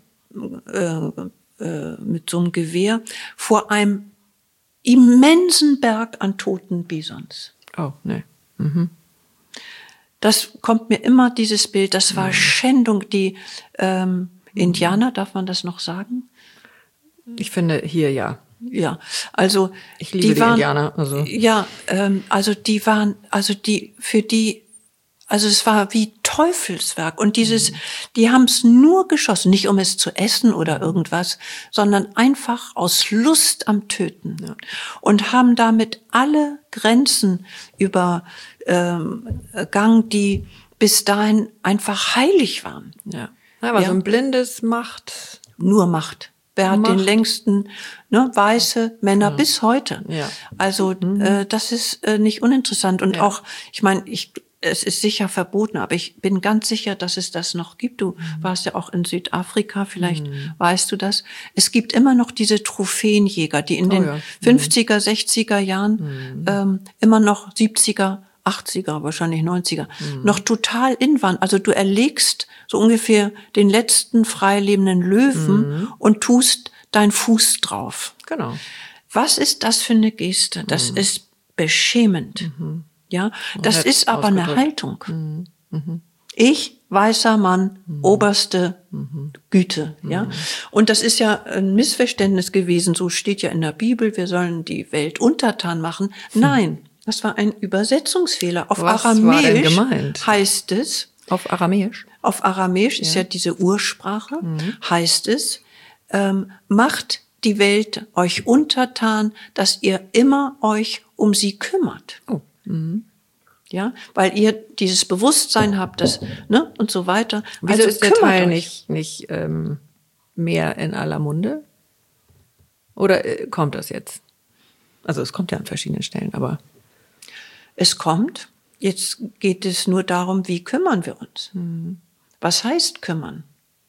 Speaker 3: äh, äh, mit so einem Gewehr vor einem immensen Berg an toten Bisons.
Speaker 2: Oh, nee. Mhm.
Speaker 3: Das kommt mir immer, dieses Bild, das war Schändung. Die ähm, Indianer, darf man das noch sagen?
Speaker 2: Ich finde hier ja.
Speaker 3: Ja, also
Speaker 2: Ich liebe die,
Speaker 3: waren,
Speaker 2: Indianer. Also.
Speaker 3: Ja, ähm, also die waren, also die, für die, also es war wie Teufelswerk. Und dieses, mhm. die haben es nur geschossen, nicht um es zu essen oder irgendwas, sondern einfach aus Lust am Töten. Ja. Und haben damit alle Grenzen übergangen, ähm, die bis dahin einfach heilig waren.
Speaker 2: Ja, aber
Speaker 3: ja.
Speaker 2: so ein blindes Macht.
Speaker 3: Nur Macht. Wer hat den längsten, ne, weiße Männer ja. bis heute.
Speaker 2: Ja.
Speaker 3: Also mhm. äh, das ist äh, nicht uninteressant. Und ja. auch, ich meine, ich, es ist sicher verboten, aber ich bin ganz sicher, dass es das noch gibt. Du mhm. warst ja auch in Südafrika, vielleicht mhm. weißt du das. Es gibt immer noch diese Trophäenjäger, die in den oh ja. fünfziger, sechziger Jahren mhm. ähm, immer noch siebziger, achtziger, wahrscheinlich neunziger, mhm. noch total in waren. Also du erlegst so ungefähr den letzten freilebenden Löwen mhm. und tust deinen Fuß drauf.
Speaker 2: Genau.
Speaker 3: Was ist das für eine Geste? Das mhm. ist beschämend. Mhm. Ja, das ist aber eine Haltung. Mhm. Mhm. Ich, weißer Mann, mhm. oberste mhm. Güte, ja. Mhm. Und das ist ja ein Missverständnis gewesen. So steht ja in der Bibel, wir sollen die Welt untertan machen. Mhm. Nein, das war ein Übersetzungsfehler. Auf
Speaker 2: Was
Speaker 3: Aramäisch
Speaker 2: war denn gemeint?
Speaker 3: heißt es.
Speaker 2: Auf Aramäisch?
Speaker 3: Auf Aramäisch ja. ist ja diese Ursprache, mhm. heißt es, ähm, macht die Welt euch untertan, dass ihr immer euch um sie kümmert.
Speaker 2: Oh. Mhm.
Speaker 3: Ja, weil ihr dieses Bewusstsein habt, dass, ne, und so weiter.
Speaker 2: Wieso also ist der Teil euch. nicht, nicht ähm, mehr in aller Munde? Oder äh, kommt das jetzt? Also es kommt ja an verschiedenen Stellen, aber...
Speaker 3: Es kommt. Jetzt geht es nur darum, wie kümmern wir uns? Mhm. Was heißt kümmern?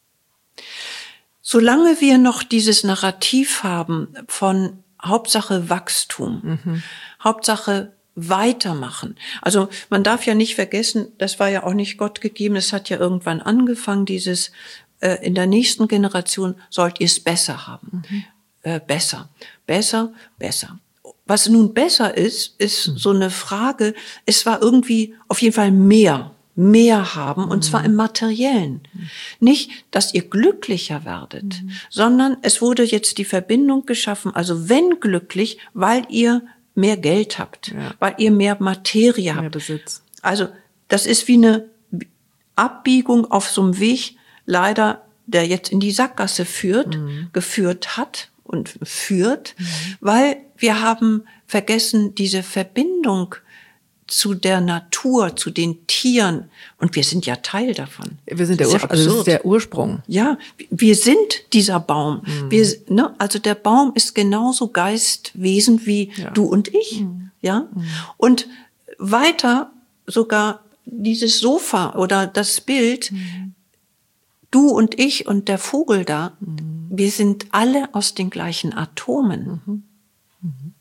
Speaker 3: Solange wir noch dieses Narrativ haben von Hauptsache Wachstum, mhm. Hauptsache weitermachen. Also man darf ja nicht vergessen, das war ja auch nicht Gott gegeben, es hat ja irgendwann angefangen, dieses, äh, in der nächsten Generation sollt ihr es besser haben. Mhm. Äh, besser, besser, besser. Was nun besser ist, ist mhm. so eine Frage, es war irgendwie auf jeden Fall mehr, mehr haben, und mhm. zwar im Materiellen. Mhm. Nicht, dass ihr glücklicher werdet, mhm. sondern es wurde jetzt die Verbindung geschaffen, also wenn glücklich, weil ihr mehr Geld habt, ja. weil ihr mehr Materie
Speaker 2: mehr
Speaker 3: habt.
Speaker 2: Besitz.
Speaker 3: Also das ist wie eine Abbiegung auf so einem Weg, leider, der jetzt in die Sackgasse führt, mhm. geführt hat und führt, mhm. weil wir haben vergessen, diese Verbindung zu der Natur, zu den Tieren, und wir sind ja Teil davon.
Speaker 2: Wir sind der, Urspr- also das ist der Ursprung.
Speaker 3: Ja, wir sind dieser Baum. Mhm. Wir, ne, also der Baum ist genauso Geistwesen wie ja. du und ich. Mhm. Ja, mhm. und weiter sogar dieses Sofa oder das Bild, mhm. du und ich und der Vogel da, mhm. wir sind alle aus den gleichen Atomen. Mhm. Mhm.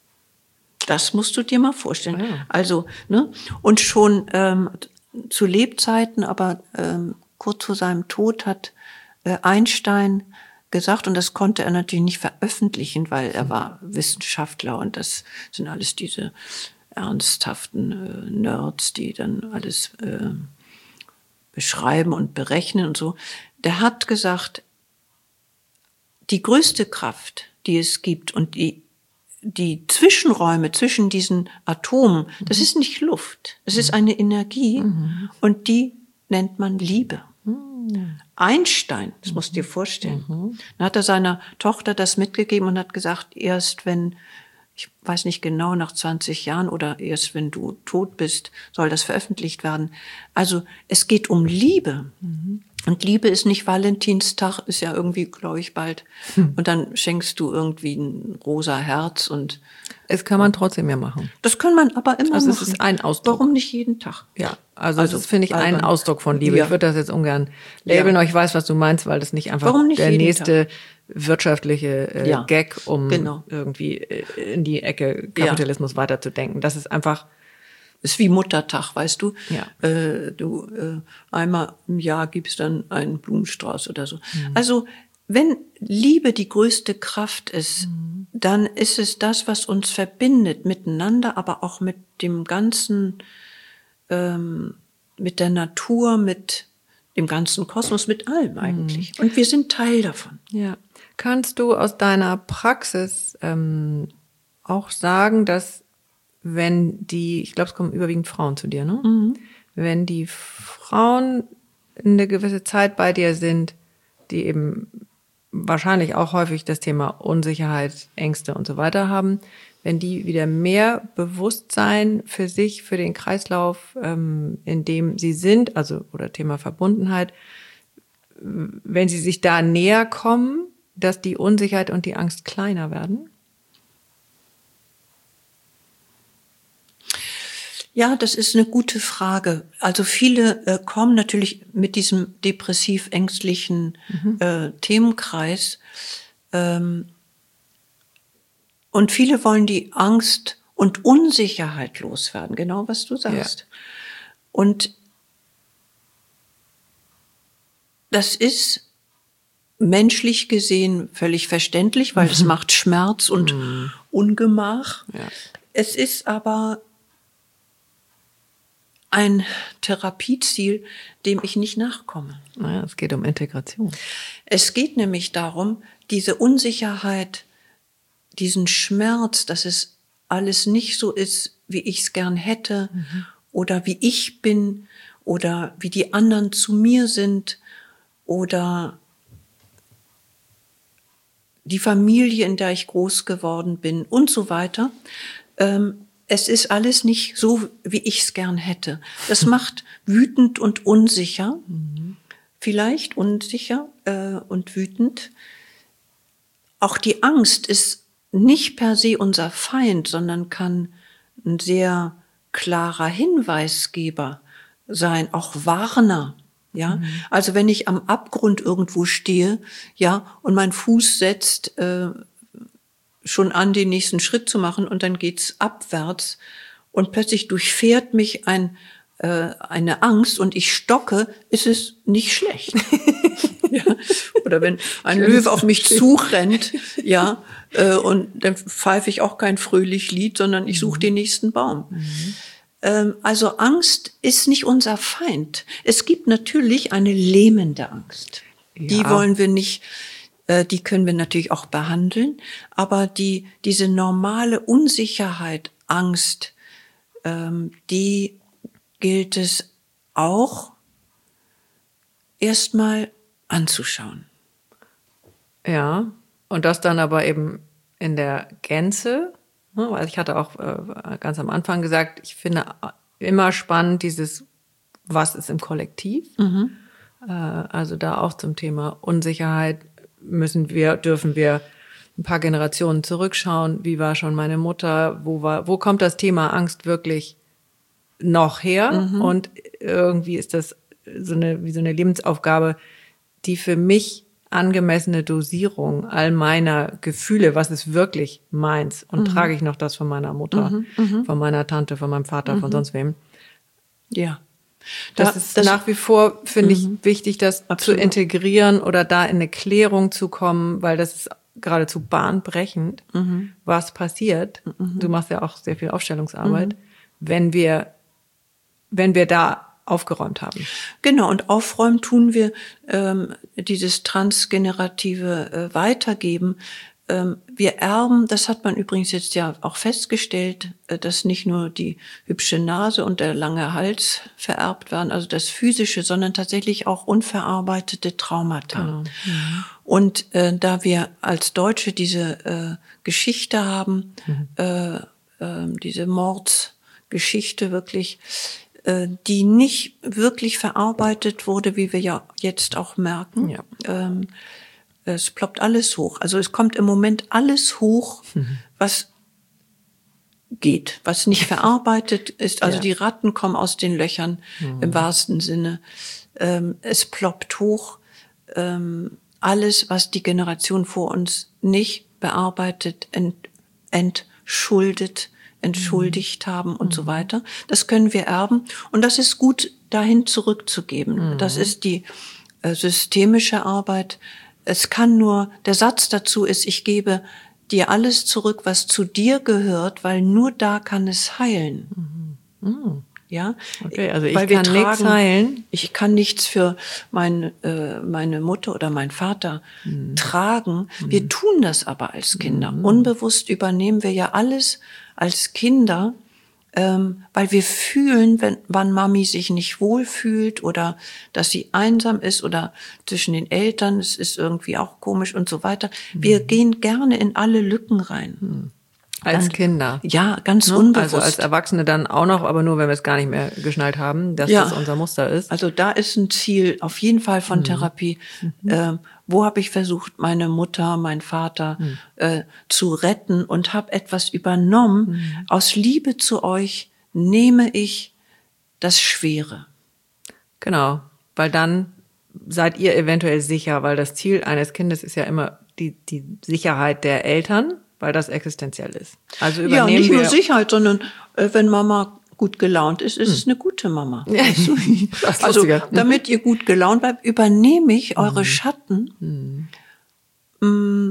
Speaker 3: Das musst du dir mal vorstellen. Ja. Also, ne, und schon ähm, zu Lebzeiten, aber ähm, kurz vor seinem Tod hat äh, Einstein gesagt, und das konnte er natürlich nicht veröffentlichen, weil er war Wissenschaftler, und das sind alles diese ernsthaften äh, Nerds, die dann alles äh, beschreiben und berechnen und so. Der hat gesagt, die größte Kraft, die es gibt, und die die Zwischenräume zwischen diesen Atomen, das ist nicht Luft, es ist eine Energie, mhm. und die nennt man Liebe. Mhm. Einstein, das musst du dir vorstellen, mhm. dann hat er seiner Tochter das mitgegeben und hat gesagt, erst wenn, ich weiß nicht genau, nach zwanzig Jahren oder erst wenn du tot bist, soll das veröffentlicht werden. Also es geht um Liebe. Mhm. Und Liebe ist nicht Valentinstag, ist ja irgendwie, glaube ich, bald. Hm. Und dann schenkst du irgendwie ein rosa Herz und...
Speaker 2: Es kann man trotzdem ja machen.
Speaker 3: Das kann man aber immer
Speaker 2: also
Speaker 3: machen.
Speaker 2: Also es ist ein Ausdruck.
Speaker 3: Warum nicht jeden Tag?
Speaker 2: Ja, also, also das finde ich ein Ausdruck von Liebe. Ja. Ich würde das jetzt ungern labeln, ja. aber ich weiß, was du meinst, weil das nicht einfach nicht der nächste Tag? wirtschaftliche äh, ja. Gag, um genau. irgendwie in die Ecke Kapitalismus ja. weiterzudenken. Das ist einfach...
Speaker 3: Ist wie Muttertag, weißt du?
Speaker 2: Ja.
Speaker 3: Äh, du äh, einmal im Jahr gibst dann einen Blumenstrauß oder so. Mhm. Also wenn Liebe die größte Kraft ist, mhm. dann ist es das, was uns verbindet miteinander, aber auch mit dem ganzen ähm, mit der Natur, mit dem ganzen Kosmos, mit allem eigentlich. Und wir sind Teil davon.
Speaker 2: Ja. Kannst du aus deiner Praxis ähm, auch sagen, dass wenn die, ich glaube, es kommen überwiegend Frauen zu dir, ne? Mhm. Wenn die Frauen eine gewisse Zeit bei dir sind, die eben wahrscheinlich auch häufig das Thema Unsicherheit, Ängste und so weiter haben, wenn die wieder mehr Bewusstsein für sich, für den Kreislauf, ähm, in dem sie sind, also oder Thema Verbundenheit, wenn sie sich da näher kommen, dass die Unsicherheit und die Angst kleiner werden?
Speaker 3: Ja, das ist eine gute Frage. Also viele äh, kommen natürlich mit diesem depressiv-ängstlichen mhm. äh, Themenkreis. Ähm, und viele wollen die Angst und Unsicherheit loswerden, genau was du sagst. Ja. Und das ist menschlich gesehen völlig verständlich, weil mhm. es macht Schmerz und mhm. Ungemach. Ja. Es ist aber ein Therapieziel, dem ich nicht nachkomme.
Speaker 2: Naja, es geht um Integration.
Speaker 3: Es geht nämlich darum, diese Unsicherheit, diesen Schmerz, dass es alles nicht so ist, wie ich es gern hätte, mhm. oder wie ich bin, oder wie die anderen zu mir sind, oder die Familie, in der ich groß geworden bin und so weiter. Ähm, Es ist alles nicht so, wie ich es gern hätte. Das macht wütend und unsicher, mhm. vielleicht unsicher äh, und wütend. Auch die Angst ist nicht per se unser Feind, sondern kann ein sehr klarer Hinweisgeber sein, auch Warner. Ja, mhm. also wenn ich am Abgrund irgendwo stehe, ja, und mein Fuß setzt äh, schon an, den nächsten Schritt zu machen, und dann geht's abwärts und plötzlich durchfährt mich ein äh, eine Angst und ich stocke, ist es nicht schlecht. Ja. Oder wenn ein Löwe auf mich zurennt, ja, äh, und dann pfeife ich auch kein fröhlich Lied, sondern ich suche mhm. den nächsten Baum. Mhm. Ähm, also Angst ist nicht unser Feind. Es gibt natürlich eine lähmende Angst. Ja. Die wollen wir nicht Die können wir natürlich auch behandeln, aber die diese normale Unsicherheit, Angst, ähm, die gilt es auch erstmal anzuschauen.
Speaker 2: Ja, und das dann aber eben in der Gänze, ne, weil ich hatte auch äh, ganz am Anfang gesagt, ich finde immer spannend dieses, was ist im Kollektiv, mhm. äh, also da auch zum Thema Unsicherheit, müssen wir, dürfen wir ein paar Generationen zurückschauen. Wie war schon meine Mutter? Wo war, wo kommt das Thema Angst wirklich noch her? Mhm. Und irgendwie ist das so eine, wie so eine Lebensaufgabe, die für mich angemessene Dosierung all meiner Gefühle, was ist wirklich meins? Und mhm. trage ich noch das von meiner Mutter, mhm. von meiner Tante, von meinem Vater, mhm. von sonst wem?
Speaker 3: Ja.
Speaker 2: Das da, ist das nach wie vor, finde ich, wichtig, das absolut. Zu integrieren oder da in eine Klärung zu kommen, weil das ist geradezu bahnbrechend, mhm. was passiert. Mhm. Du machst ja auch sehr viel Aufstellungsarbeit, mhm. wenn wir, wenn wir da aufgeräumt haben.
Speaker 3: Genau, und aufräumen tun wir ähm, dieses transgenerative äh, Weitergeben. Ähm, wir erben, das hat man übrigens jetzt ja auch festgestellt, äh, dass nicht nur die hübsche Nase und der lange Hals vererbt werden, also das Physische, sondern tatsächlich auch unverarbeitete Traumata. Genau. Mhm. Und äh, da wir als Deutsche diese äh, Geschichte haben, mhm. äh, äh, diese Mordsgeschichte wirklich, äh, die nicht wirklich verarbeitet wurde, wie wir ja jetzt auch merken, ja. ähm, es ploppt alles hoch. Also es kommt im Moment alles hoch, mhm. was geht, was nicht verarbeitet ist. Also ja. die Ratten kommen aus den Löchern mhm. im wahrsten Sinne. Ähm, es ploppt hoch. Ähm, alles, was die Generation vor uns nicht bearbeitet, ent, entschuldet, entschuldigt mhm. haben und mhm. so weiter. Das können wir erben. Und das ist gut, dahin zurückzugeben. Mhm. Das ist die äh, systemische Arbeit. Es kann nur, der Satz dazu ist, ich gebe dir alles zurück, was zu dir gehört, weil nur da kann es heilen.
Speaker 2: Mhm. Mhm.
Speaker 3: Ja,
Speaker 2: Okay, also ich
Speaker 3: Weil wir
Speaker 2: kann nichts
Speaker 3: tragen-
Speaker 2: heilen.
Speaker 3: Ich kann nichts für meine, äh, meine Mutter oder meinen Vater
Speaker 2: Mhm.
Speaker 3: tragen. Wir tun das aber als Kinder. Unbewusst übernehmen wir ja alles als Kinder, ähm, weil wir fühlen, wenn, wann Mami sich nicht wohlfühlt oder dass sie einsam ist oder zwischen den Eltern, es ist irgendwie auch komisch und so weiter. Wir gehen gerne in alle Lücken rein.
Speaker 2: Als
Speaker 3: Dann-
Speaker 2: Kinder.
Speaker 3: Ja, ganz
Speaker 2: Ne?
Speaker 3: unbewusst.
Speaker 2: Also als Erwachsene dann auch noch, aber nur, wenn wir es gar nicht mehr geschnallt haben, dass
Speaker 3: Ja.
Speaker 2: das unser Muster ist.
Speaker 3: Also da ist ein Ziel auf jeden Fall von
Speaker 2: Mhm.
Speaker 3: Therapie. Ähm, wo habe ich versucht, meine Mutter, meinen Vater
Speaker 2: Mhm.
Speaker 3: äh, zu retten und habe etwas übernommen.
Speaker 2: Mhm.
Speaker 3: Aus Liebe zu euch nehme ich das Schwere.
Speaker 2: Genau, weil dann seid ihr eventuell sicher, weil das Ziel eines Kindes ist ja immer die, die Sicherheit der Eltern, weil das existenziell ist. Also
Speaker 3: Ja,
Speaker 2: übernehmen
Speaker 3: nicht
Speaker 2: wir...
Speaker 3: nur Sicherheit, sondern äh, wenn Mama gut gelaunt ist, ist es eine gute Mama.
Speaker 2: Ja, das ist
Speaker 3: Also,
Speaker 2: lustiger.
Speaker 3: damit ihr gut gelaunt bleibt, übernehme ich eure Schatten. Mm.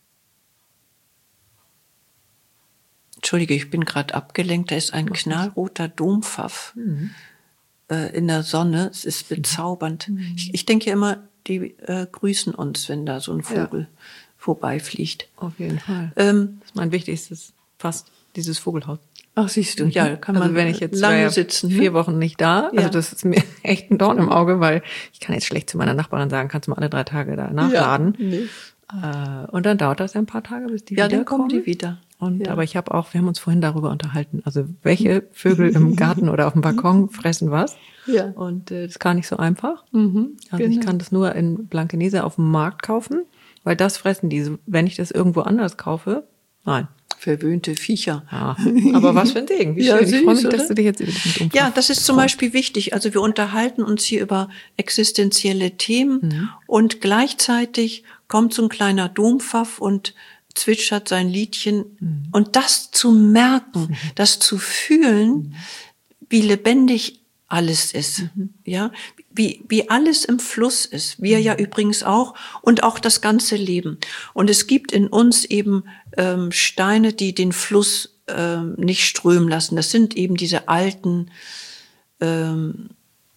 Speaker 3: Entschuldige, ich bin gerade abgelenkt. Da ist ein knallroter Dompfaff äh, in der Sonne. Es ist bezaubernd. Ich, ich denke ja immer, die äh, grüßen uns, wenn da so ein Vogel vorbeifliegt.
Speaker 2: Auf jeden Fall.
Speaker 3: Ähm,
Speaker 2: Das ist mein wichtigstes, fast, dieses Vogelhaus.
Speaker 3: ach, siehst du, ja, kann man
Speaker 2: Also wenn ich jetzt
Speaker 3: lange
Speaker 2: war ja
Speaker 3: sitzen.
Speaker 2: vier
Speaker 3: Ne?
Speaker 2: Wochen nicht da, also
Speaker 3: Ja.
Speaker 2: das ist mir echt ein Dorn im Auge, weil ich kann jetzt schlecht zu meiner Nachbarin sagen, kannst du mal alle drei Tage da nachladen.
Speaker 3: nee.
Speaker 2: Äh, und dann dauert das ja ein paar Tage, bis die
Speaker 3: Ja, dann
Speaker 2: wiederkommen.
Speaker 3: kommen die wieder.
Speaker 2: Und
Speaker 3: Ja.
Speaker 2: aber ich habe auch, wir haben uns vorhin darüber unterhalten, also welche Vögel im Garten oder auf dem Balkon fressen was.
Speaker 3: Ja.
Speaker 2: Und äh, das ist gar nicht so einfach.
Speaker 3: Mhm,
Speaker 2: Also ich
Speaker 3: genau.
Speaker 2: kann das nur in Blankenese auf dem Markt kaufen, weil das fressen die. Wenn ich das irgendwo anders kaufe, nein.
Speaker 3: Verwöhnte Viecher.
Speaker 2: Ja. Aber was für ein Segen. Wie
Speaker 3: Ja,
Speaker 2: schön. Ich freue
Speaker 3: süß,
Speaker 2: mich, dass
Speaker 3: oder?
Speaker 2: du dich jetzt über diesen Dumpf
Speaker 3: Ja, das ist zum Beispiel wichtig. Also wir unterhalten uns hier über existenzielle Themen und gleichzeitig kommt so ein kleiner Dompfaff und zwitschert sein Liedchen. Und das zu merken, das zu fühlen, wie lebendig alles ist, ja, wie, wie alles im Fluss ist, wir ja übrigens auch und auch das ganze Leben. Und es gibt in uns eben ähm, Steine, die den Fluss ähm, nicht strömen lassen. Das sind eben diese alten ähm,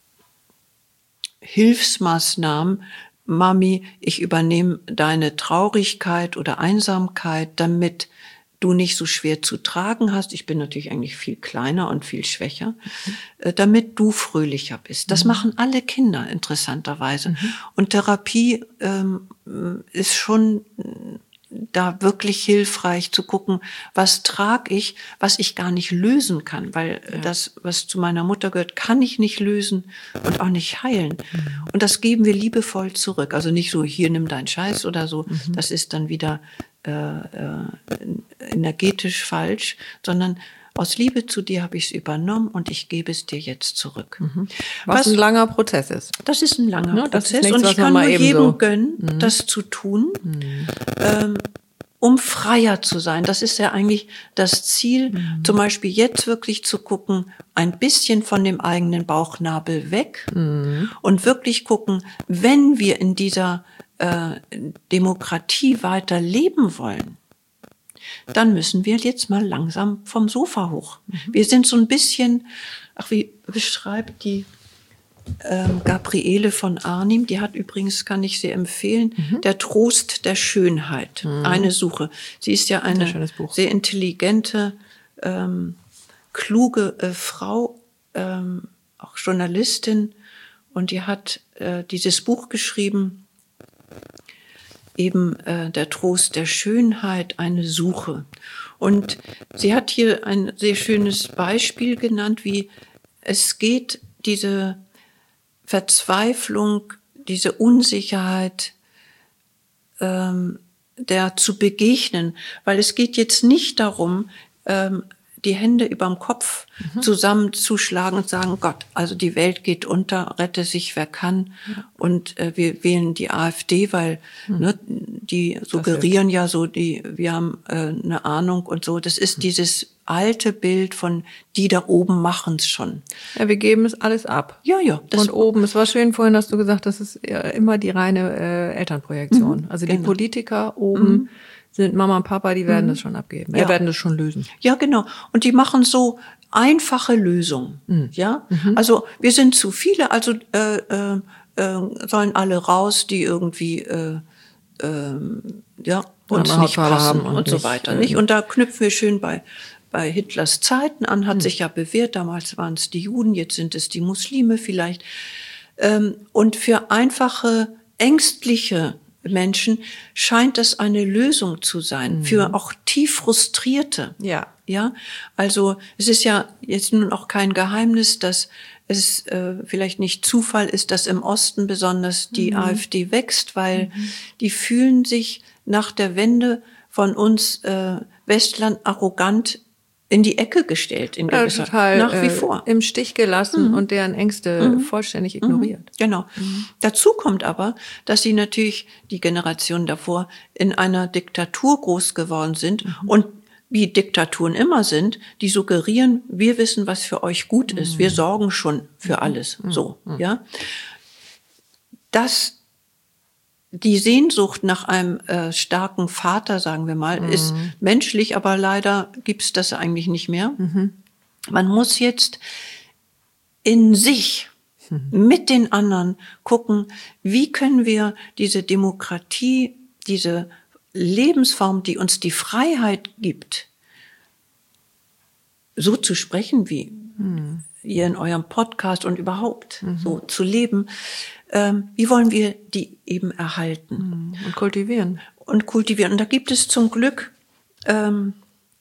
Speaker 3: Hilfsmaßnahmen. Mami, ich übernehme deine Traurigkeit oder Einsamkeit, damit du nicht so schwer zu tragen hast. Ich bin natürlich eigentlich viel kleiner und viel schwächer, mhm. damit du fröhlicher bist. Das mhm. machen alle Kinder interessanterweise. Mhm. Und Therapie ähm, ist schon da wirklich hilfreich zu gucken, was trage ich, was ich gar nicht lösen kann, weil ja. das, was zu meiner Mutter gehört, kann ich nicht lösen und auch nicht heilen. Mhm. Und das geben wir liebevoll zurück. Also nicht so, hier nimm deinen Scheiß oder so, mhm. das ist dann wieder äh, äh, energetisch falsch, sondern aus Liebe zu dir habe ich es übernommen und ich gebe es dir jetzt zurück.
Speaker 2: Mhm. Was, was ein langer Prozess ist.
Speaker 3: Das ist ein langer
Speaker 2: ja,
Speaker 3: Prozess
Speaker 2: nichts,
Speaker 3: und ich kann nur jedem
Speaker 2: so.
Speaker 3: gönnen, mhm. das zu tun, mhm. ähm, um freier zu sein. Das ist ja eigentlich das Ziel, mhm. zum Beispiel jetzt wirklich zu gucken, ein bisschen von dem eigenen Bauchnabel weg mhm. und wirklich gucken, wenn wir in dieser äh, Demokratie weiter leben wollen, dann müssen wir jetzt mal langsam vom Sofa hoch. Mhm. Wir sind so ein bisschen, ach, wie beschreibt die ähm, Gabriele von Arnim, die hat übrigens, kann ich sehr empfehlen, mhm. Der Trost der Schönheit, mhm. eine Suche. Sie ist ja eine
Speaker 2: sehr,
Speaker 3: sehr intelligente, ähm, kluge äh, Frau, ähm, auch Journalistin, und die hat äh, dieses Buch geschrieben, eben äh, der Trost der Schönheit, eine Suche. Und sie hat hier ein sehr schönes Beispiel genannt, wie es geht, diese Verzweiflung, diese Unsicherheit ähm, der zu begegnen. Weil es geht jetzt nicht darum, ähm, die Hände überm Kopf mhm. zusammenzuschlagen und sagen, Gott, also die Welt geht unter, rette sich, wer kann. Ja. Und äh, wir wählen die AfD, weil mhm. ne, die suggerieren ja so, die wir haben äh, eine Ahnung und so. Das ist mhm. dieses alte Bild von, die da oben machen's schon.
Speaker 2: Ja, wir geben es alles ab.
Speaker 3: Ja, ja.
Speaker 2: Das und oben, es war schön vorhin, hast du gesagt, das ist ja immer die reine äh, Elternprojektion. Mhm, also die genau. Politiker oben, mhm. sind Mama und Papa, die werden
Speaker 3: Mhm.
Speaker 2: das schon abgeben.
Speaker 3: Ja.
Speaker 2: Wir werden das schon lösen.
Speaker 3: Ja, genau. Und die machen so einfache Lösungen.
Speaker 2: Mhm.
Speaker 3: Ja, also wir sind zu viele, also äh, äh, äh, sollen alle raus, die irgendwie äh, äh, ja uns
Speaker 2: Andere
Speaker 3: nicht
Speaker 2: Hautfarbe
Speaker 3: passen
Speaker 2: haben
Speaker 3: und,
Speaker 2: und
Speaker 3: so
Speaker 2: nicht,
Speaker 3: weiter.
Speaker 2: äh,
Speaker 3: Nicht? Und da knüpfen wir schön bei bei Hitlers Zeiten an, hat
Speaker 2: Mhm.
Speaker 3: sich ja bewährt. Damals waren es die Juden, jetzt sind es die Muslime vielleicht. Ähm, und für einfache, ängstliche Menschen scheint das eine Lösung zu sein.
Speaker 2: Mhm.
Speaker 3: Für auch tief Frustrierte.
Speaker 2: Ja.
Speaker 3: Ja, also es ist ja jetzt nun auch kein Geheimnis, dass es äh, vielleicht nicht Zufall ist, dass im Osten besonders die
Speaker 2: Mhm.
Speaker 3: AfD wächst, weil die fühlen sich nach der Wende von uns äh, Westland arrogant in die Ecke gestellt, in
Speaker 2: Ja,
Speaker 3: gewisser
Speaker 2: total
Speaker 3: nach wie
Speaker 2: äh,
Speaker 3: vor.
Speaker 2: im Stich gelassen und deren Ängste vollständig ignoriert.
Speaker 3: Genau. Dazu kommt aber, dass sie natürlich die Generation davor in einer Diktatur groß geworden sind und wie Diktaturen immer sind, die suggerieren, wir wissen, was für euch gut ist. Wir sorgen schon für alles. So, ja. Das, die Sehnsucht nach einem äh, starken Vater, sagen wir mal, ist menschlich, aber leider gibt's das eigentlich nicht mehr. Man muss jetzt in sich mit den anderen gucken, wie können wir diese Demokratie, diese Lebensform, die uns die Freiheit gibt, so zu sprechen wie hm. ihr in eurem Podcast und überhaupt mhm. so zu leben, ähm, wie wollen wir die eben erhalten?
Speaker 2: Und kultivieren.
Speaker 3: Und kultivieren. Und da gibt es zum Glück, ähm,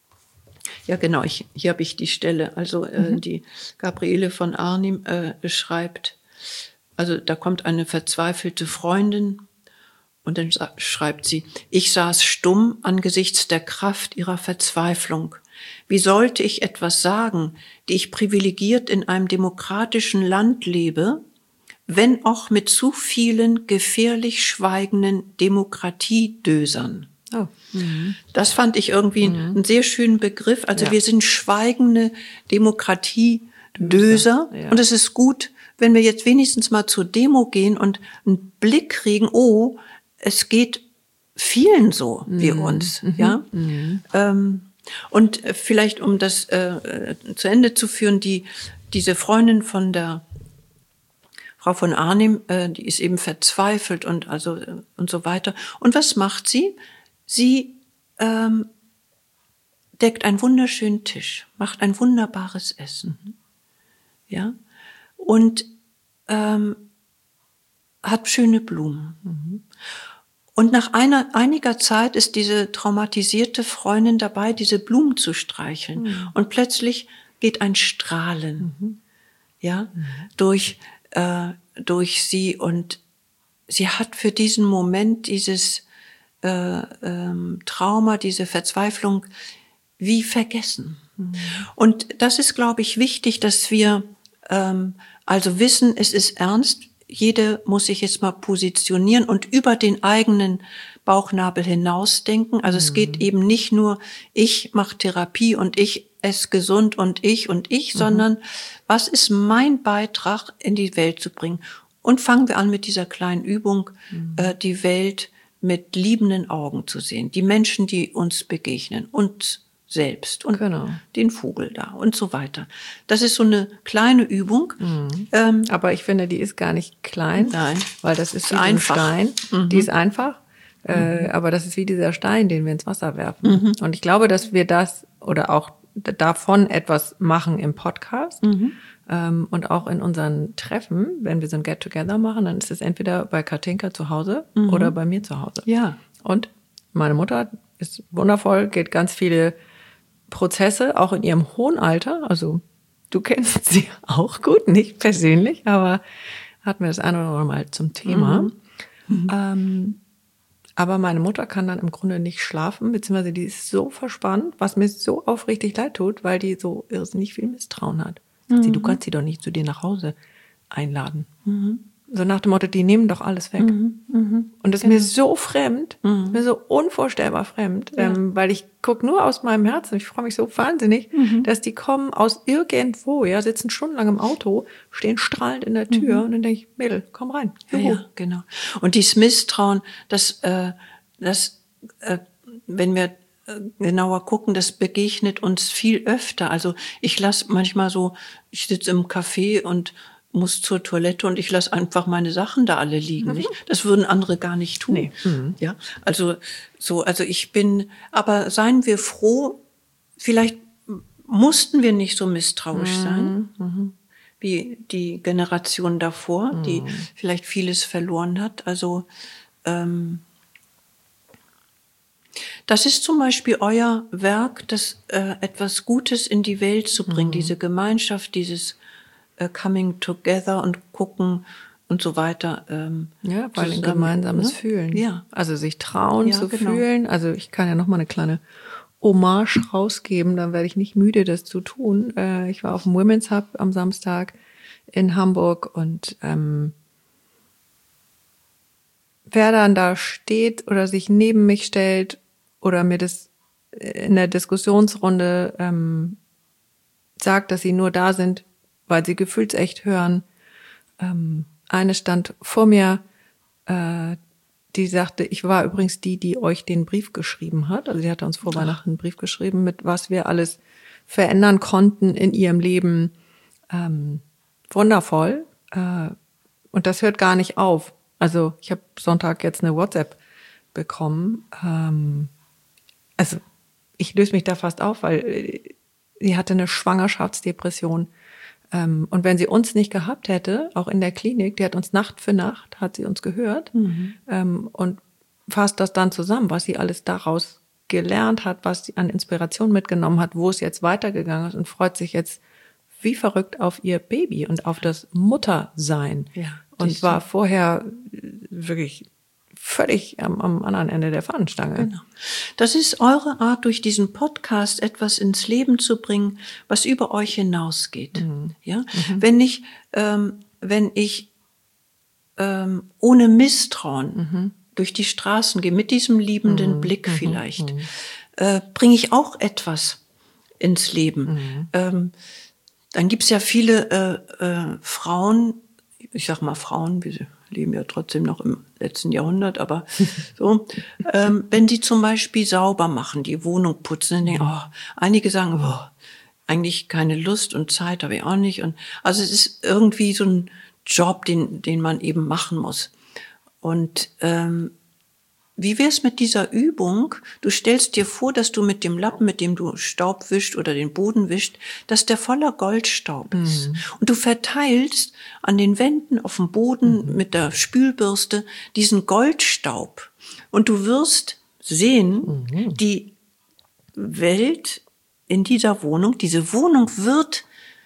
Speaker 3: ja genau, ich, hier habe ich die Stelle, also äh, mhm. die Gabriele von Arnim äh, beschreibt, also da kommt eine verzweifelte Freundin und dann schreibt sie, ich saß stumm angesichts der Kraft ihrer Verzweiflung. Wie sollte ich etwas sagen, die ich privilegiert in einem demokratischen Land lebe, wenn auch mit zu vielen gefährlich schweigenden Demokratiedösern?
Speaker 2: Oh. Mhm.
Speaker 3: Das fand ich irgendwie mhm. einen sehr schönen Begriff. Also ja. wir sind schweigende Demokratiedöser. Ja. Und es ist gut, wenn wir jetzt wenigstens mal zur Demo gehen und einen Blick kriegen, oh, es geht vielen so mhm. wie uns.
Speaker 2: Mhm.
Speaker 3: Ja.
Speaker 2: Mhm.
Speaker 3: Ähm, und vielleicht, um das äh, zu Ende zu führen, die diese Freundin von der Frau von Arnim, äh, die ist eben verzweifelt und also äh, und so weiter. Und was macht sie? Sie ähm, deckt einen wunderschönen Tisch, macht ein wunderbares Essen, mhm. ja, und ähm, hat schöne Blumen. Mhm. Und nach einer, einiger Zeit ist diese traumatisierte Freundin dabei, diese Blumen zu streicheln. Mhm. Und plötzlich geht ein Strahlen, mhm. ja, mhm. durch, äh, durch sie. Und sie hat für diesen Moment dieses äh, ähm, Trauma, diese Verzweiflung wie vergessen. Mhm. Und das ist, glaube ich, wichtig, dass wir ähm, also wissen, es ist ernst. Jede muss sich jetzt mal positionieren und über den eigenen Bauchnabel hinausdenken. Also mhm. es geht eben nicht nur, ich mache Therapie und ich esse gesund und ich und ich, mhm. sondern was ist mein Beitrag in die Welt zu bringen? Und fangen wir an mit dieser kleinen Übung, mhm. äh, die Welt mit liebenden Augen zu sehen. Die Menschen, die uns begegnen, uns selbst und
Speaker 2: genau.
Speaker 3: den Vogel da und so weiter. Das ist so eine kleine Übung.
Speaker 2: Mhm.
Speaker 3: Ähm,
Speaker 2: Aber ich finde, die ist gar nicht klein,
Speaker 3: Nein.
Speaker 2: weil das ist,
Speaker 3: ist
Speaker 2: wie
Speaker 3: einfach.
Speaker 2: ein Stein.
Speaker 3: Mhm.
Speaker 2: Die ist einfach,
Speaker 3: mhm.
Speaker 2: äh, aber das ist wie dieser Stein, den wir ins Wasser werfen. Mhm. Und ich glaube, dass wir das oder auch davon etwas machen im Podcast mhm. ähm, und auch in unseren Treffen, wenn wir so ein Get-Together machen, dann ist es entweder bei Katinka zu Hause mhm. oder bei mir zu Hause.
Speaker 3: Ja.
Speaker 2: Und meine Mutter ist wundervoll, geht ganz viele Prozesse, auch in ihrem hohen Alter, also du kennst sie auch gut, nicht persönlich, aber hatten wir das ein oder andere Mal zum Thema. Mhm. Mhm. Ähm, aber meine Mutter kann dann im Grunde nicht schlafen, beziehungsweise die ist so verspannt, was mir so aufrichtig leid tut, weil die so irrsinnig viel Misstrauen hat. Mhm. Sie, du kannst sie doch nicht zu dir nach Hause einladen. Mhm. So nach dem Motto, die nehmen doch alles weg. Mhm, mh. Und das ist genau. mir so fremd, mhm. mir so unvorstellbar fremd, ja. ähm, weil ich gucke nur aus meinem Herzen, ich freue mich so wahnsinnig, mhm. dass die kommen aus irgendwo, ja, sitzen stundenlang im Auto, stehen strahlend in der Tür mhm. und dann denke ich, Mädel, komm rein.
Speaker 3: Ja, ja, genau. Und dieses Misstrauen, das, äh, das, äh, wenn wir genauer gucken, das begegnet uns viel öfter. Also ich lasse manchmal so, ich sitze im Café und muss zur Toilette und ich lasse einfach meine Sachen da alle liegen. Nicht? Das würden andere gar nicht tun.
Speaker 2: Nee. Mhm.
Speaker 3: Ja, also so, also ich bin, aber seien wir froh, vielleicht mussten wir nicht so misstrauisch
Speaker 2: mhm.
Speaker 3: sein,
Speaker 2: Mhm.
Speaker 3: wie die Generation davor, mhm. die vielleicht vieles verloren hat. Also ähm, das ist zum Beispiel euer Werk, das äh, etwas Gutes in die Welt zu bringen, mhm. diese Gemeinschaft, dieses äh, Coming Together und gucken und so weiter. Ähm,
Speaker 2: ja, weil ein gemeinsames
Speaker 3: ne?
Speaker 2: Fühlen.
Speaker 3: Ja.
Speaker 2: Also sich trauen
Speaker 3: ja,
Speaker 2: zu
Speaker 3: genau.
Speaker 2: fühlen. Also ich kann ja noch mal eine kleine Hommage rausgeben, dann werde ich nicht müde, das zu tun. Äh, ich war auf dem Women's Hub am Samstag in Hamburg und ähm, wer dann da steht oder sich neben mich stellt oder mir das in der Diskussionsrunde ähm, sagt, dass sie nur da sind, weil sie gefühlsecht hören. Ähm, eine stand vor mir, äh, die sagte, ich war übrigens die, die euch den Brief geschrieben hat. Also sie hatte uns vor Ach. Weihnachten einen Brief geschrieben, mit was wir alles verändern konnten in ihrem Leben. Ähm, wundervoll. Äh, und das hört gar nicht auf. Also ich habe Sonntag jetzt eine WhatsApp bekommen. Ähm, also ich löse mich da fast auf, weil sie hatte eine Schwangerschaftsdepression. Ähm, und wenn sie uns nicht gehabt hätte, auch in der Klinik, die hat uns Nacht für Nacht, hat sie uns gehört mhm. ähm, und fasst das dann zusammen, was sie alles daraus gelernt hat, was sie an Inspiration mitgenommen hat, wo es jetzt weitergegangen ist und freut sich jetzt wie verrückt auf ihr Baby und auf das Muttersein.
Speaker 3: Ja,
Speaker 2: und war vorher wirklich völlig am, am anderen Ende der Fahnenstange.
Speaker 3: Genau. Das ist eure Art, durch diesen Podcast etwas ins Leben zu bringen, was über euch hinausgeht. Mhm. Ja, mhm. Wenn ich, ähm, wenn ich ähm, ohne Misstrauen mhm. durch die Straßen gehe, mit diesem liebenden mhm. Blick vielleicht, mhm. äh, bringe ich auch etwas ins Leben. Mhm. Ähm, dann gibt's ja viele äh, äh, Frauen, ich sag mal Frauen, wir leben ja trotzdem noch im letzten Jahrhundert, aber so, ähm, wenn die zum Beispiel sauber machen, die Wohnung putzen, dann denken, oh, einige sagen, oh, eigentlich keine Lust und Zeit habe ich auch nicht. Und also es ist irgendwie so ein Job, den, den man eben machen muss. Und ähm, wie wär's mit dieser Übung? Du stellst dir vor, dass du mit dem Lappen, mit dem du Staub wischt oder den Boden wischt, dass der voller Goldstaub ist. Mhm. Und du verteilst an den Wänden, auf dem Boden mhm. mit der Spülbürste diesen Goldstaub. Und du wirst sehen, mhm. die Welt in dieser Wohnung, diese Wohnung wird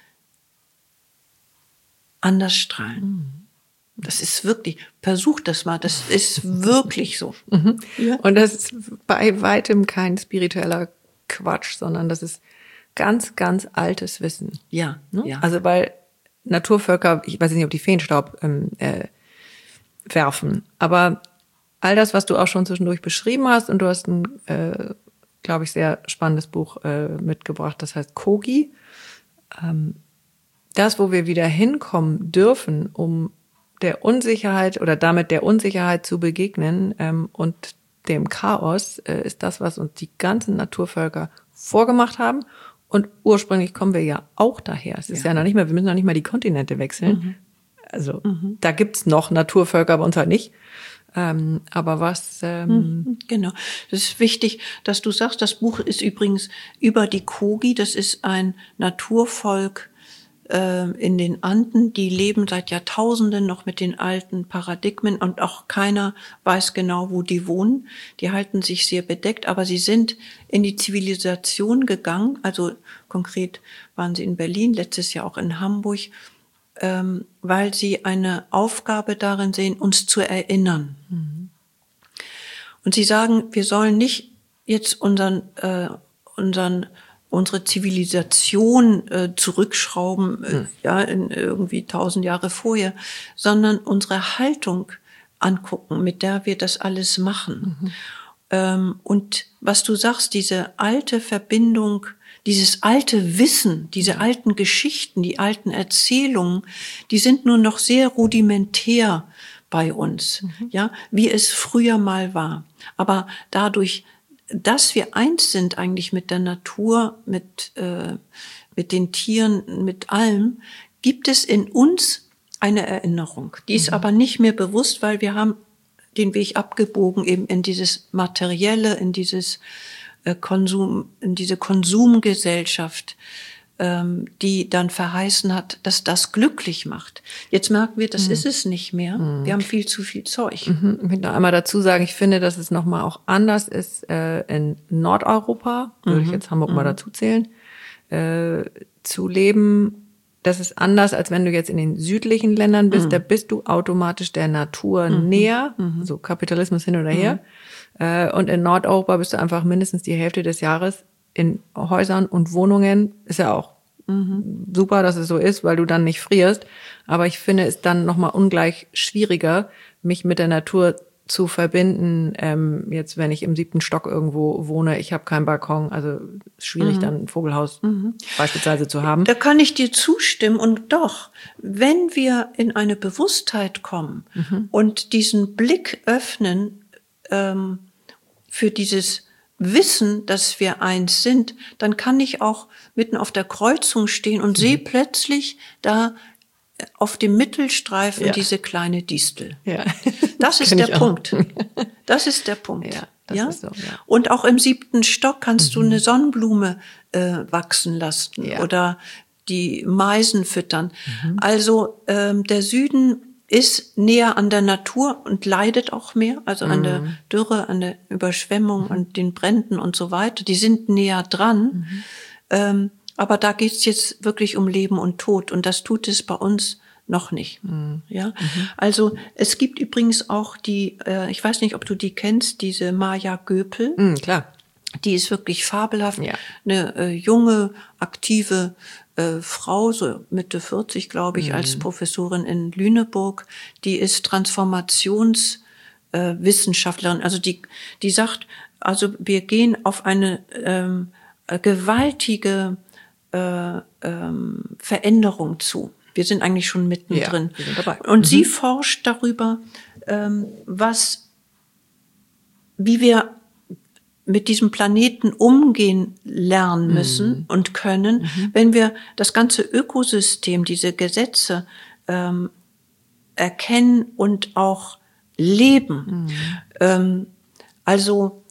Speaker 3: anders strahlen. Mhm. Das ist wirklich, versucht das mal, das ist wirklich so.
Speaker 2: Mhm. Ja. Und das ist bei weitem kein spiritueller Quatsch, sondern das ist ganz, ganz altes Wissen.
Speaker 3: Ja,
Speaker 2: ne?
Speaker 3: ja.
Speaker 2: Also weil Naturvölker, ich weiß nicht, ob die Feenstaub ähm, äh, werfen, aber all das, was du auch schon zwischendurch beschrieben hast, und du hast ein, äh, glaube ich, sehr spannendes Buch äh, mitgebracht, das heißt Kogi. Ähm, das, wo wir wieder hinkommen dürfen, um der Unsicherheit oder damit der Unsicherheit zu begegnen ähm, und dem Chaos, äh, ist das, was uns die ganzen Naturvölker vorgemacht haben. Und ursprünglich kommen wir ja auch daher. Es ist ja, ja noch nicht mehr, wir müssen noch nicht mal die Kontinente wechseln. Mhm. Also mhm. da gibt's noch Naturvölker, bei uns halt nicht. Ähm, aber was... Ähm
Speaker 3: genau. Das ist wichtig, dass du sagst, das Buch ist übrigens über die Kogi. Das ist ein Naturvolk in den Anden, die leben seit Jahrtausenden noch mit den alten Paradigmen und auch keiner weiß genau, wo die wohnen. Die halten sich sehr bedeckt, aber sie sind in die Zivilisation gegangen. Also konkret waren sie in Berlin, letztes Jahr auch in Hamburg, ähm, weil sie eine Aufgabe darin sehen, uns zu erinnern. Mhm. Und sie sagen, wir sollen nicht jetzt unseren, äh, unseren unsere Zivilisation äh, zurückschrauben, äh, hm. ja, in irgendwie tausend Jahre vorher, sondern unsere Haltung angucken, mit der wir das alles machen. Mhm. Ähm, und was du sagst, diese alte Verbindung, dieses alte Wissen, diese ja. alten Geschichten, die alten Erzählungen, die sind nur noch sehr rudimentär bei uns, mhm. ja, wie es früher mal war. Aber dadurch dass wir eins sind eigentlich mit der Natur, mit, äh, mit den Tieren, mit allem, gibt es in uns eine Erinnerung. Die ist mhm. aber nicht mehr bewusst, weil wir haben den Weg abgebogen eben in dieses Materielle, in dieses äh, Konsum, in diese Konsumgesellschaft, ähm, die dann verheißen hat, dass das glücklich macht. Jetzt merken wir, das mhm. ist es nicht mehr. Mhm. Wir haben viel zu viel Zeug.
Speaker 2: Mhm. Ich will noch einmal dazu sagen, ich finde, dass es nochmal auch anders ist äh, in Nordeuropa, würde mhm. ich jetzt Hamburg mhm. mal dazu zählen, äh, zu leben. Das ist anders, als wenn du jetzt in den südlichen Ländern bist. Mhm. Da bist du automatisch der Natur mhm. näher, mhm. so Kapitalismus hin oder her. Mhm. Äh, und in Nordeuropa bist du einfach mindestens die Hälfte des Jahres in Häusern und Wohnungen. Ist ja auch mhm. super, dass es so ist, weil du dann nicht frierst. Aber ich finde es dann nochmal ungleich schwieriger, mich mit der Natur zu verbinden, ähm, jetzt wenn ich im siebten Stock irgendwo wohne, ich habe keinen Balkon, also ist schwierig mhm. dann ein Vogelhaus mhm. beispielsweise zu haben.
Speaker 3: Da kann ich dir zustimmen und doch, wenn wir in eine Bewusstheit kommen mhm. und diesen Blick öffnen ähm, für dieses Wissen, dass wir eins sind, dann kann ich auch mitten auf der Kreuzung stehen und mhm. sehe plötzlich da auf dem Mittelstreifen ja. diese kleine Distel. Ja. Das ist der Punkt. Das ist der Punkt.
Speaker 2: Ja, das
Speaker 3: ja?
Speaker 2: ist so, ja.
Speaker 3: Und auch im siebten Stock kannst mhm. du eine Sonnenblume äh, wachsen lassen ja. oder die Meisen füttern. Mhm. Also ähm, der Süden ist näher an der Natur und leidet auch mehr, also mhm. an der Dürre, an der Überschwemmung, mhm. an den Bränden und so weiter. Die sind näher dran. Mhm. Ähm, Aber da geht's jetzt wirklich um Leben und Tod und das tut es bei uns noch nicht. Mhm. Ja, mhm. Also es gibt übrigens auch die, äh, ich weiß nicht, ob du die kennst, diese Maja Göpel.
Speaker 2: Mhm, klar.
Speaker 3: Die ist wirklich fabelhaft.
Speaker 2: Ja.
Speaker 3: Eine äh, junge, aktive äh, Frau, so Mitte vierzig, glaube ich, mhm. als Professorin in Lüneburg. Die ist Transformationswissenschaftlerin. Äh, also die, die sagt, also wir gehen auf eine ähm, gewaltige Äh, ähm, Veränderung zu. Wir sind eigentlich schon mittendrin.
Speaker 2: Ja, wir sind dabei.
Speaker 3: Und
Speaker 2: mhm.
Speaker 3: sie forscht darüber, ähm, was, wie wir mit diesem Planeten umgehen lernen müssen mhm. und können, mhm. wenn wir das ganze Ökosystem, diese Gesetze ähm, erkennen und auch leben. Mhm. Ähm, also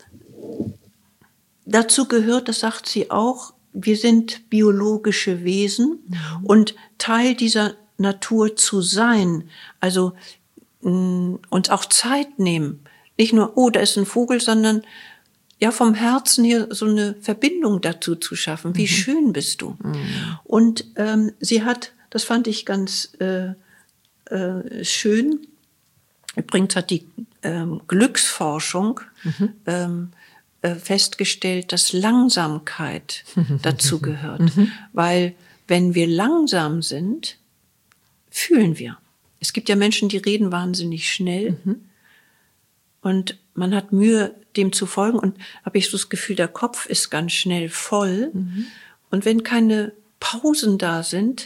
Speaker 3: dazu gehört, das sagt sie auch, wir sind biologische Wesen mhm. und Teil dieser Natur zu sein, also mh, uns auch Zeit nehmen. Nicht nur, oh, da ist ein Vogel, sondern ja vom Herzen her so eine Verbindung dazu zu schaffen. Wie mhm. schön bist du? Mhm. Und ähm, sie hat, das fand ich ganz äh, äh, schön, übrigens hat die ähm, Glücksforschung mhm. ähm, festgestellt, dass Langsamkeit dazu gehört. Mhm. Weil wenn wir langsam sind, fühlen wir. Es gibt ja Menschen, die reden wahnsinnig schnell mhm. und man hat Mühe, dem zu folgen und habe ich so das Gefühl, der Kopf ist ganz schnell voll. Mhm. Und wenn keine Pausen da sind,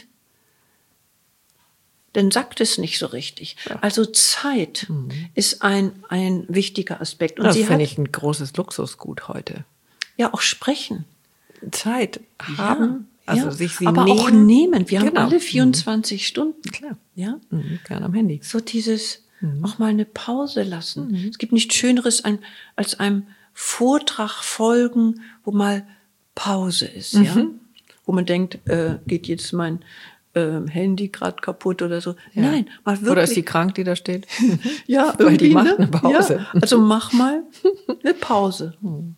Speaker 3: dann sagt es nicht so richtig. Ja. Also Zeit mhm. ist ein, ein wichtiger Aspekt.
Speaker 2: Und das finde ich ein großes Luxusgut heute.
Speaker 3: Ja, auch sprechen.
Speaker 2: Zeit haben,
Speaker 3: ja,
Speaker 2: also
Speaker 3: ja.
Speaker 2: sich sie
Speaker 3: aber
Speaker 2: nehmen.
Speaker 3: auch nehmen. Wir
Speaker 2: genau.
Speaker 3: haben alle vierundzwanzig mhm. Stunden.
Speaker 2: Klar.
Speaker 3: Ja?
Speaker 2: Mhm. Gerne am Handy.
Speaker 3: So dieses mhm. auch mal eine Pause lassen.
Speaker 2: Mhm.
Speaker 3: Es gibt nichts Schöneres als einem Vortrag folgen, wo mal Pause ist. Mhm. Ja? Wo man denkt, äh, geht jetzt mein Handy gerade kaputt oder so. Ja. Nein, mal wirklich.
Speaker 2: Oder ist die krank, die da steht?
Speaker 3: Ja,
Speaker 2: weil die macht
Speaker 3: ne?
Speaker 2: eine Pause.
Speaker 3: Ja, also mach mal eine Pause. Hm.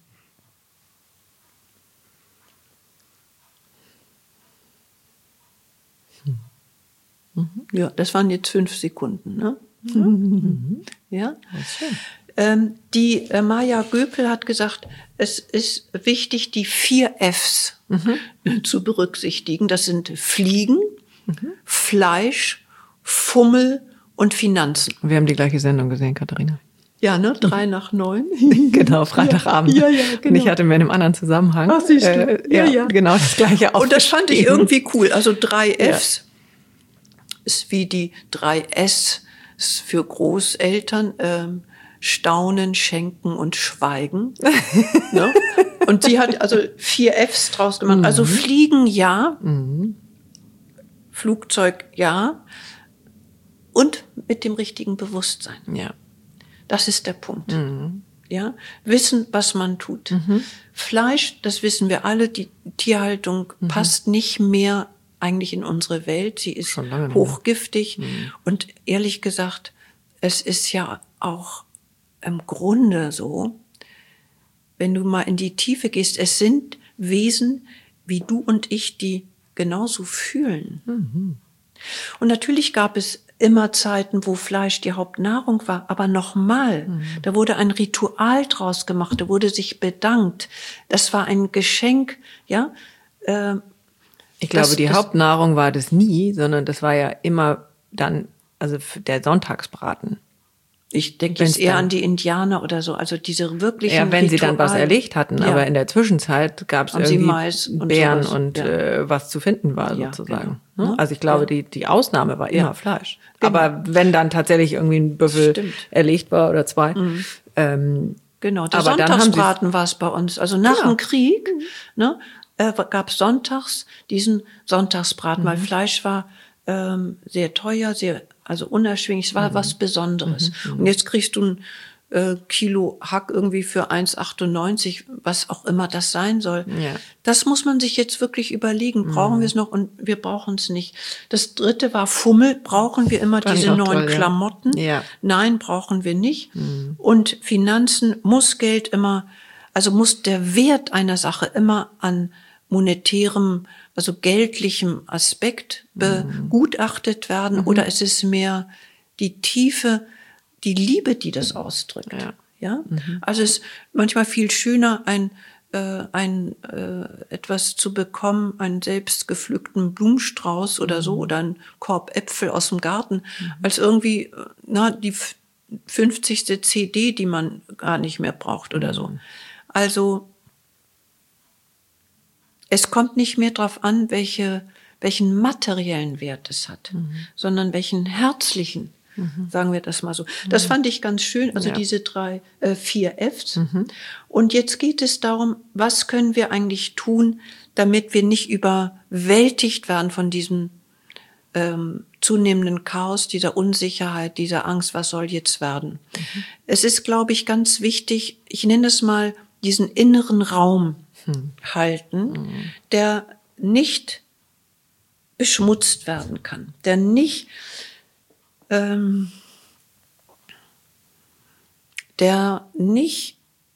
Speaker 3: Mhm. Ja, das waren jetzt fünf Sekunden, ne? Mhm. Ja.
Speaker 2: Das ist schön.
Speaker 3: Ähm, die äh, Maja Göpel hat gesagt, es ist wichtig, die vier Fs mhm. zu berücksichtigen. Das sind Fliegen, mhm. Fleisch, Fummel und Finanzen.
Speaker 2: Wir haben die gleiche Sendung gesehen, Katharina.
Speaker 3: Ja, ne? Drei mhm. nach neun.
Speaker 2: Genau, Freitagabend.
Speaker 3: Ja, ja, genau.
Speaker 2: Und ich hatte mir in einem anderen Zusammenhang.
Speaker 3: Ach, siehst du.
Speaker 2: Äh, ja, ja, genau das gleiche
Speaker 3: Und das fand ich irgendwie cool. Also drei Fs
Speaker 2: ja.
Speaker 3: ist wie die drei S für Großeltern. Ähm, Staunen, Schenken und Schweigen. Ne? Und sie hat also vier Fs draus gemacht. Mhm. Also Fliegen ja, mhm. Flugzeug ja und mit dem richtigen Bewusstsein.
Speaker 2: Ja.
Speaker 3: Das ist der Punkt.
Speaker 2: Mhm.
Speaker 3: Ja, wissen, was man tut. Mhm. Fleisch, das wissen wir alle, die Tierhaltung mhm. passt nicht mehr eigentlich in unsere Welt. Sie ist hochgiftig. Mhm. Und ehrlich gesagt, es ist ja auch im Grunde so, wenn du mal in die Tiefe gehst, es sind Wesen wie du und ich, die genauso fühlen. Mhm. Und natürlich gab es immer Zeiten, wo Fleisch die Hauptnahrung war, aber nochmal, mhm. da wurde ein Ritual draus gemacht, da wurde sich bedankt. Das war ein Geschenk, ja. Äh,
Speaker 2: ich glaube,
Speaker 3: das,
Speaker 2: die
Speaker 3: das,
Speaker 2: Hauptnahrung war das nie, sondern das war ja immer dann, also der Sonntagsbraten.
Speaker 3: Ich denke jetzt eher an die Indianer oder so, also diese wirklichen
Speaker 2: Ja, wenn
Speaker 3: Ritual,
Speaker 2: sie dann was erlegt hatten, ja. aber in der Zwischenzeit gab es irgendwie
Speaker 3: Mais und
Speaker 2: Beeren
Speaker 3: sowas.
Speaker 2: und
Speaker 3: ja.
Speaker 2: äh, was zu finden war
Speaker 3: ja,
Speaker 2: sozusagen.
Speaker 3: genau.
Speaker 2: Also ich glaube,
Speaker 3: ja.
Speaker 2: die die Ausnahme war immer
Speaker 3: ja.
Speaker 2: Fleisch.
Speaker 3: Genau.
Speaker 2: Aber wenn dann tatsächlich irgendwie ein Büffel
Speaker 3: Stimmt.
Speaker 2: erlegt war oder zwei.
Speaker 3: Mhm.
Speaker 2: Ähm,
Speaker 3: genau, der
Speaker 2: aber
Speaker 3: Sonntagsbraten war es bei uns. Also nach
Speaker 2: ja.
Speaker 3: dem Krieg ne, äh, gab es sonntags diesen Sonntagsbraten, mhm. weil Fleisch war ähm, sehr teuer, sehr also unerschwinglich, es war mhm. was Besonderes. Mhm. Und jetzt kriegst du ein äh, Kilo Hack irgendwie für eins achtundneunzig, was auch immer das sein soll.
Speaker 2: Ja.
Speaker 3: Das muss man sich jetzt wirklich überlegen. Brauchen mhm. wir es noch? Und wir brauchen es nicht. Das dritte war Fummel. Brauchen wir immer
Speaker 2: Fand
Speaker 3: diese neuen
Speaker 2: toll,
Speaker 3: Klamotten?
Speaker 2: Ja. Ja.
Speaker 3: Nein, brauchen wir nicht. Mhm. Und Finanzen, muss Geld immer, also muss der Wert einer Sache immer an monetärem, also geldlichem Aspekt begutachtet werden, mhm. oder ist es mehr die Tiefe, die Liebe, die das ausdrückt?
Speaker 2: Ja.
Speaker 3: Ja?
Speaker 2: Mhm.
Speaker 3: Also es ist manchmal viel schöner, ein, äh, ein äh, etwas zu bekommen, einen selbst gepflückten Blumenstrauß oder mhm. so, oder einen Korb Äpfel aus dem Garten, mhm. als irgendwie na, die fünfzigste C D, die man gar nicht mehr braucht oder so. Also es kommt nicht mehr darauf an, welche, welchen materiellen Wert es hat, mhm. sondern welchen herzlichen, mhm. sagen wir das mal so. Das mhm. fand ich ganz schön, also ja. diese drei, äh, vier Fs. Mhm. Und jetzt geht es darum, was können wir eigentlich tun, damit wir nicht überwältigt werden von diesem ähm, zunehmenden Chaos, dieser Unsicherheit, dieser Angst, was soll jetzt werden. Mhm. Es ist, glaube ich, ganz wichtig, ich nenne es mal diesen inneren Raum, Hm. halten, mhm. der nicht beschmutzt werden kann, der nicht, ähm, der nicht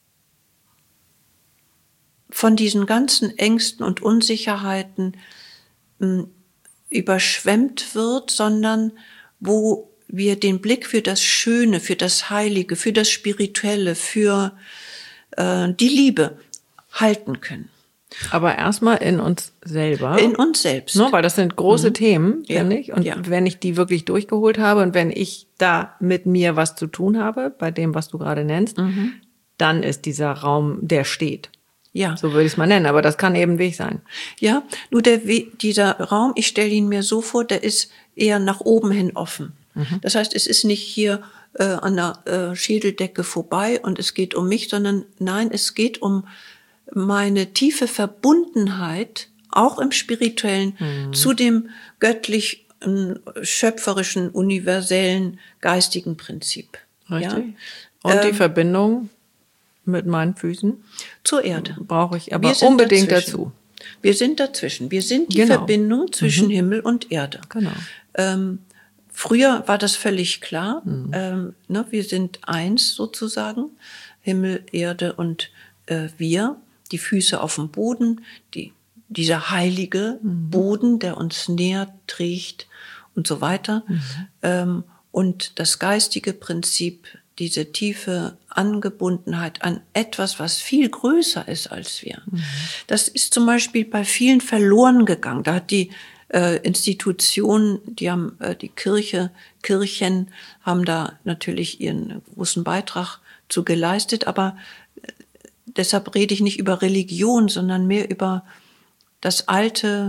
Speaker 3: von diesen ganzen Ängsten und Unsicherheiten ähm, überschwemmt wird, sondern wo wir den Blick für das Schöne, für das Heilige, für das Spirituelle, für äh, die Liebe halten können.
Speaker 2: Aber erstmal in uns selber.
Speaker 3: In uns selbst.
Speaker 2: No, weil das sind große mhm. Themen,
Speaker 3: ja.
Speaker 2: finde ich. Und ja. wenn ich die wirklich durchgeholt habe und wenn ich da mit mir was zu tun habe, bei dem, was du gerade nennst, mhm. dann ist dieser Raum, der steht.
Speaker 3: Ja.
Speaker 2: So würde ich es mal nennen, aber das kann eben ein Weg sein.
Speaker 3: Ja, nur der Weg, dieser Raum, ich stelle ihn mir so vor, der ist eher nach oben hin offen. Mhm. Das heißt, es ist nicht hier äh, an der äh, Schädeldecke vorbei und es geht um mich, sondern nein, es geht um meine tiefe Verbundenheit, auch im Spirituellen, mhm. zu dem göttlich äh, schöpferischen, universellen, geistigen Prinzip.
Speaker 2: Richtig. Ja? Und die ähm, Verbindung mit meinen Füßen?
Speaker 3: Zur Erde.
Speaker 2: Brauche ich aber unbedingt dazwischen. dazu.
Speaker 3: Wir sind dazwischen. Wir sind die
Speaker 2: genau.
Speaker 3: Verbindung zwischen mhm. Himmel und Erde.
Speaker 2: Genau.
Speaker 3: Ähm, früher war das völlig klar. Mhm. Ähm, ne, wir sind eins sozusagen. Himmel, Erde und äh, wir. Die Füße auf dem Boden, die, dieser heilige mhm. Boden, der uns nährt, trägt und so weiter. Mhm. Ähm, und das geistige Prinzip, diese tiefe Angebundenheit an etwas, was viel größer ist als wir. Mhm. Das ist zum Beispiel bei vielen verloren gegangen. Da hat die äh, Institution, die haben äh, die Kirche, Kirchen haben da natürlich ihren großen Beitrag zu geleistet, aber deshalb rede ich nicht über Religion, sondern mehr über das alte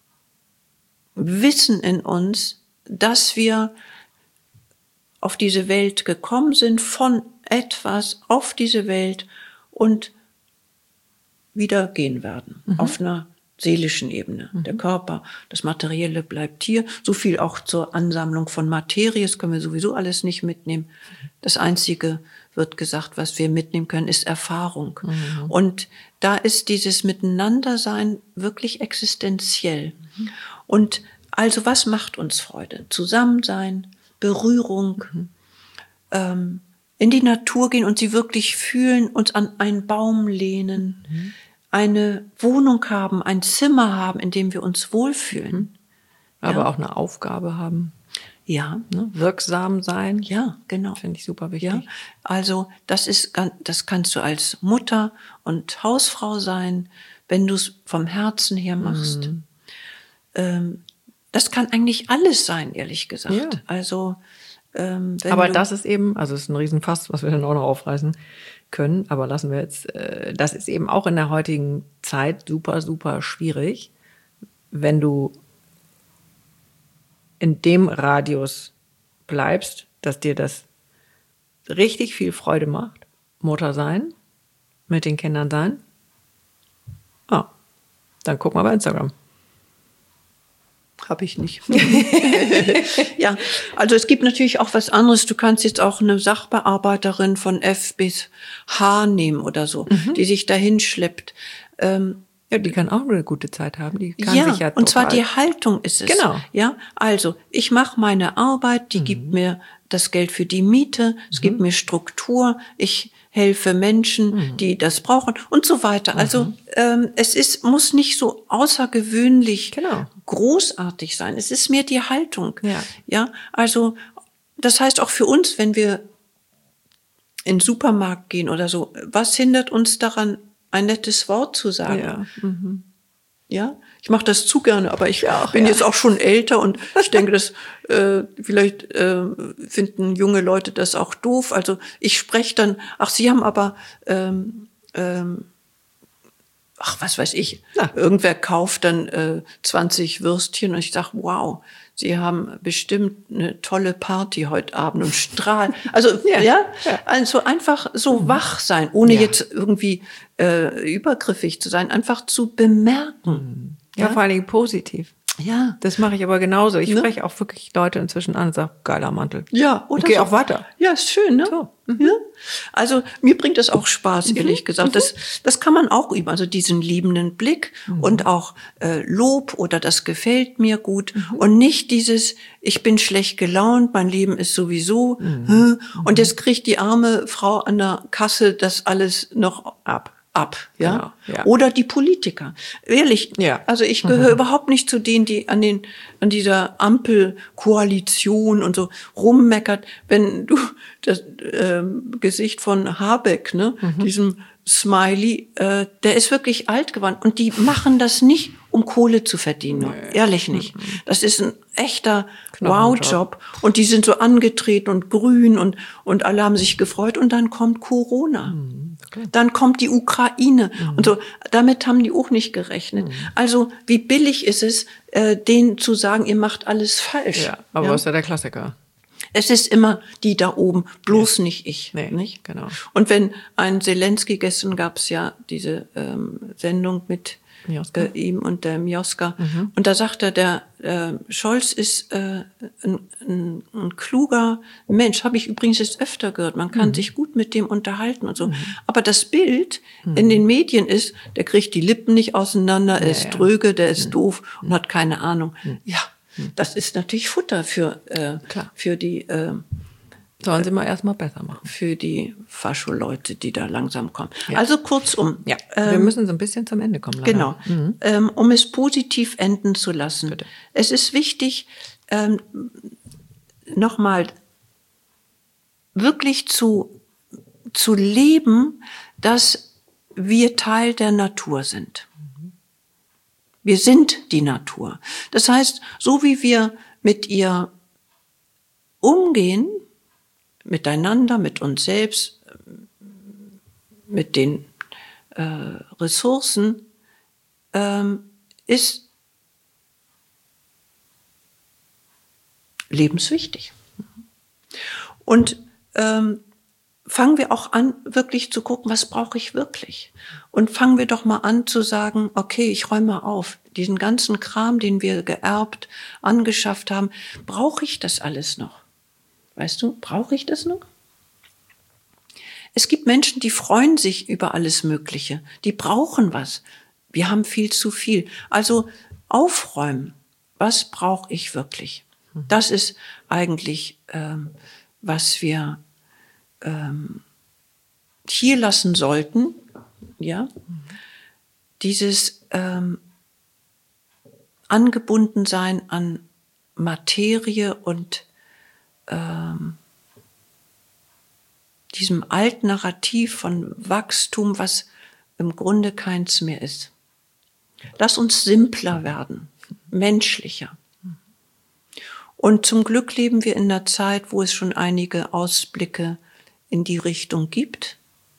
Speaker 3: Wissen in uns, dass wir auf diese Welt gekommen sind von etwas auf diese Welt und wieder gehen werden, mhm. auf einer seelischen Ebene. Mhm. Der Körper, das Materielle bleibt hier. So viel auch zur Ansammlung von Materie, das können wir sowieso alles nicht mitnehmen. Das Einzige, wird gesagt, was wir mitnehmen können, ist Erfahrung. Mhm. Und da ist dieses Miteinandersein wirklich existenziell. Mhm. Und also was macht uns Freude? Zusammensein, Berührung, mhm. ähm, in die Natur gehen und sie wirklich fühlen, uns an einen Baum lehnen, mhm. eine Wohnung haben, ein Zimmer haben, in dem wir uns wohlfühlen.
Speaker 2: Mhm. Aber
Speaker 3: ja.
Speaker 2: auch eine Aufgabe haben.
Speaker 3: Ja.
Speaker 2: Ne? Wirksam sein.
Speaker 3: Ja, genau.
Speaker 2: Finde ich super wichtig.
Speaker 3: Ja. Also das ist, das kannst du als Mutter und Hausfrau sein, wenn du es vom Herzen her machst. Mhm. Ähm, das kann eigentlich alles sein, ehrlich gesagt.
Speaker 2: Ja.
Speaker 3: Also ähm, wenn
Speaker 2: aber
Speaker 3: du
Speaker 2: das ist eben, also es ist ein Riesenfass, was wir dann auch noch aufreißen können, aber lassen wir jetzt, äh, das ist eben auch in der heutigen Zeit super, super schwierig, wenn du in dem Radius bleibst, dass dir das richtig viel Freude macht, Mutter sein, mit den Kindern sein. Ah, dann guck mal bei Instagram.
Speaker 3: Habe ich nicht. Ja, also es gibt natürlich auch was anderes. Du kannst jetzt auch eine Sachbearbeiterin von F bis H nehmen oder so, mhm. die sich dahin schleppt. Ähm,
Speaker 2: Ja, die kann auch eine gute Zeit haben. Die kann
Speaker 3: ja,
Speaker 2: sich ja
Speaker 3: und zwar die Haltung ist es.
Speaker 2: Genau.
Speaker 3: Ja, also ich mache meine Arbeit, die mhm. gibt mir das Geld für die Miete, es mhm. gibt mir Struktur, ich helfe Menschen, mhm. die das brauchen und so weiter. Mhm. Also ähm, es ist muss nicht so außergewöhnlich
Speaker 2: genau.
Speaker 3: großartig sein. Es ist mehr die Haltung.
Speaker 2: Ja.
Speaker 3: Ja, also das heißt auch für uns, wenn wir in den Supermarkt gehen oder so, was hindert uns daran, ein nettes Wort zu sagen?
Speaker 2: Ja, mhm.
Speaker 3: ja? Ich mache das zu gerne, aber ich
Speaker 2: ja,
Speaker 3: bin
Speaker 2: ja.
Speaker 3: jetzt auch schon älter und ich denke, dass äh, vielleicht äh, finden junge Leute das auch doof. Also ich spreche dann, ach, Sie haben aber, ähm, ähm, ach, was weiß ich, ja. irgendwer kauft dann äh, zwanzig Würstchen und ich sage, wow, Sie haben bestimmt eine tolle Party heute Abend und strahlen. Also ja, ja, ja. also einfach so mhm. wach sein, ohne ja. jetzt irgendwie äh, übergriffig zu sein, einfach zu bemerken.
Speaker 2: Ja, ja? Vor allen Dingen positiv.
Speaker 3: Ja.
Speaker 2: Das mache ich aber genauso. Ich ne? spreche auch wirklich Leute inzwischen an und sage, geiler Mantel.
Speaker 3: Ja, oder?
Speaker 2: Ich gehe
Speaker 3: so.
Speaker 2: auch weiter.
Speaker 3: Ja, ist schön, ne?
Speaker 2: So.
Speaker 3: Mhm. Ja? Also mir bringt das auch Spaß, ehrlich mhm. gesagt. Das, das kann man auch üben. Also diesen liebenden Blick mhm. und auch äh, Lob oder das gefällt mir gut. Mhm. Und nicht dieses, ich bin schlecht gelaunt, mein Leben ist sowieso. Mhm. Und jetzt kriegt die arme Frau an der Kasse das alles noch ab. ab, ja?
Speaker 2: Genau, ja.
Speaker 3: Oder die Politiker. Ehrlich, ja. also ich gehöre mhm. überhaupt nicht zu denen, die an den an dieser Ampelkoalition und so rummeckert, wenn du das ähm, Gesicht von Habeck, ne, mhm. diesem Smiley, äh, der ist wirklich alt geworden und die machen das nicht, um Kohle zu verdienen, nee. ehrlich nicht. Mhm. Das ist ein echter Wow-Job und die sind so angetreten und grün und und alle haben sich gefreut und dann kommt Corona. Mhm. Okay. Dann kommt die Ukraine mhm. und so. Damit haben die auch nicht gerechnet. Mhm. Also wie billig ist es, äh, denen zu sagen, ihr macht alles falsch.
Speaker 2: Ja, aber
Speaker 3: ja?
Speaker 2: ist ja der Klassiker.
Speaker 3: Es ist immer die da oben, bloß ja. nicht ich.
Speaker 2: Nee,
Speaker 3: nicht?
Speaker 2: Genau.
Speaker 3: Und wenn ein Zelensky, gestern gab's ja diese ähm, Sendung mit äh, ihm und der Mioska. Mhm. Und da sagt er, der äh, Scholz ist äh, ein, ein, ein kluger Mensch. Habe ich übrigens jetzt öfter gehört. Man kann mhm. sich gut mit dem unterhalten und so. Mhm. Aber das Bild mhm. in den Medien ist, der kriegt die Lippen nicht auseinander, er ja, ist ja. dröge, der ist mhm. doof und hat keine Ahnung. Mhm. Ja, das ist natürlich Futter für äh,
Speaker 2: Klar.
Speaker 3: für die äh,
Speaker 2: sollen sie mal erstmal besser machen.
Speaker 3: Für die Fascho-Leute, die da langsam kommen.
Speaker 2: Ja.
Speaker 3: Also kurzum.
Speaker 2: Ja, ähm, wir müssen so ein bisschen zum Ende kommen. Leider.
Speaker 3: Genau. Mhm. Ähm, um es positiv enden zu lassen.
Speaker 2: Bitte.
Speaker 3: Es ist wichtig, ähm, nochmal wirklich zu, zu leben, dass wir Teil der Natur sind. Mhm. Wir sind die Natur. Das heißt, so wie wir mit ihr umgehen, miteinander, mit uns selbst, mit den äh, Ressourcen, ähm, ist lebenswichtig. Und ähm, fangen wir auch an, wirklich zu gucken, was brauche ich wirklich? Und fangen wir doch mal an zu sagen, okay, ich räume mal auf. Diesen ganzen Kram, den wir geerbt, angeschafft haben, brauche ich das alles noch? Weißt du, brauche ich das noch? Es gibt Menschen, die freuen sich über alles Mögliche. Die brauchen was. Wir haben viel zu viel. Also aufräumen. Was brauche ich wirklich? Das ist eigentlich, ähm, was wir ähm, hier lassen sollten. Ja, dieses ähm, angebunden sein an Materie und ähm, diesem alten Narrativ von Wachstum, was im Grunde keins mehr ist. Lass uns simpler werden, menschlicher. Und zum Glück leben wir in einer Zeit, wo es schon einige Ausblicke in die Richtung gibt.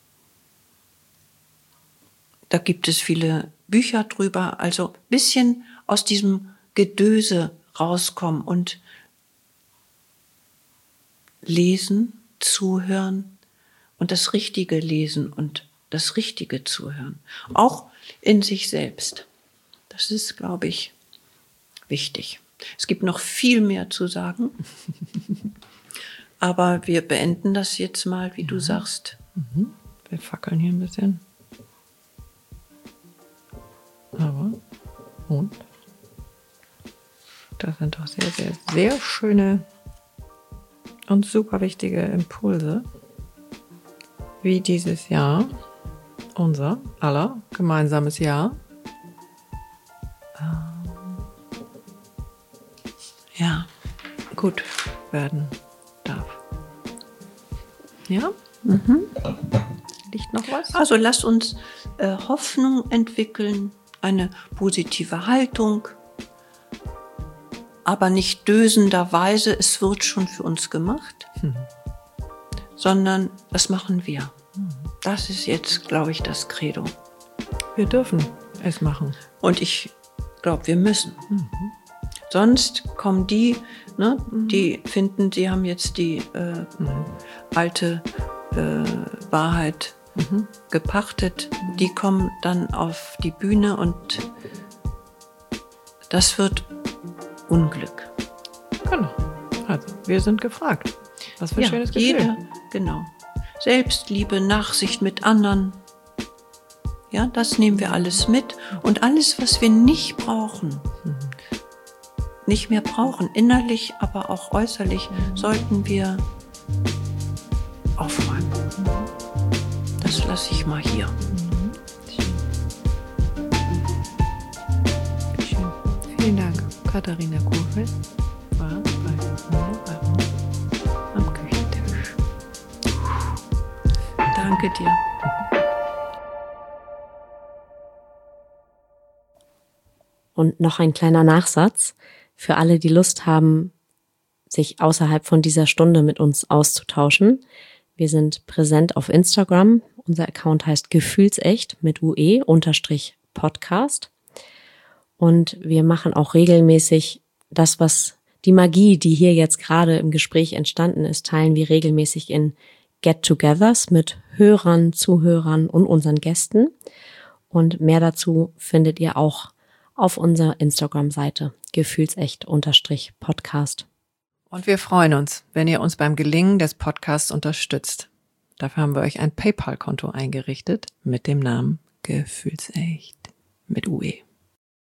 Speaker 3: Da gibt es viele Bücher drüber, also ein bisschen aus diesem Gedöse rauskommen und lesen, zuhören und das Richtige lesen und das Richtige zuhören. Auch in sich selbst. Das ist, glaube ich, wichtig. Es gibt noch viel mehr zu sagen, aber wir beenden das jetzt mal, wie ja. du sagst.
Speaker 2: Mhm. Wir fackeln hier ein bisschen. Aber, und? Das sind doch sehr, sehr, sehr schöne und super wichtige Impulse, wie dieses Jahr, unser aller gemeinsames Jahr, ja, gut werden darf. Ja? Mhm. Liegt noch was?
Speaker 3: Also lasst uns äh, Hoffnung entwickeln, eine positive Haltung, aber nicht dösenderweise, es wird schon für uns gemacht, mhm. sondern das machen wir. Mhm. Das ist jetzt, glaube ich, das Credo.
Speaker 2: Wir dürfen es machen.
Speaker 3: Und ich glaube, wir müssen. Mhm. Sonst kommen die, ne, mhm. die finden, sie haben jetzt die äh, mhm. alte äh, Wahrheit mhm. gepachtet. Mhm. Die kommen dann auf die Bühne und das wird Unglück.
Speaker 2: Genau. Also, wir sind gefragt. Was für ein
Speaker 3: ja,
Speaker 2: schönes Gefühl.
Speaker 3: Jeder, genau. Selbstliebe, Nachsicht mit anderen. Ja, das nehmen wir alles mit. Und alles, was wir nicht brauchen, mhm. nicht mehr brauchen, innerlich, aber auch äußerlich, mhm. sollten wir aufräumen. Mhm. Das lasse ich mal hier.
Speaker 2: Mhm. Schön. Schön. Vielen Dank. Katharina Kuhl war bei mir bei uns am Küchentisch.
Speaker 3: Danke dir.
Speaker 1: Und noch ein kleiner Nachsatz für alle, die Lust haben, sich außerhalb von dieser Stunde mit uns auszutauschen. Wir sind präsent auf Instagram. Unser Account heißt gefühlsecht mit U E unterstrich Podcast. Und wir machen auch regelmäßig das, was die Magie, die hier jetzt gerade im Gespräch entstanden ist, teilen wir regelmäßig in Get-togethers mit Hörern, Zuhörern und unseren Gästen. Und mehr dazu findet ihr auch auf unserer Instagram-Seite gefühlsecht-podcast.
Speaker 2: Und wir freuen uns, wenn ihr uns beim Gelingen des Podcasts unterstützt. Dafür haben wir euch ein PayPal-Konto eingerichtet mit dem Namen Gefühlsecht mit U E.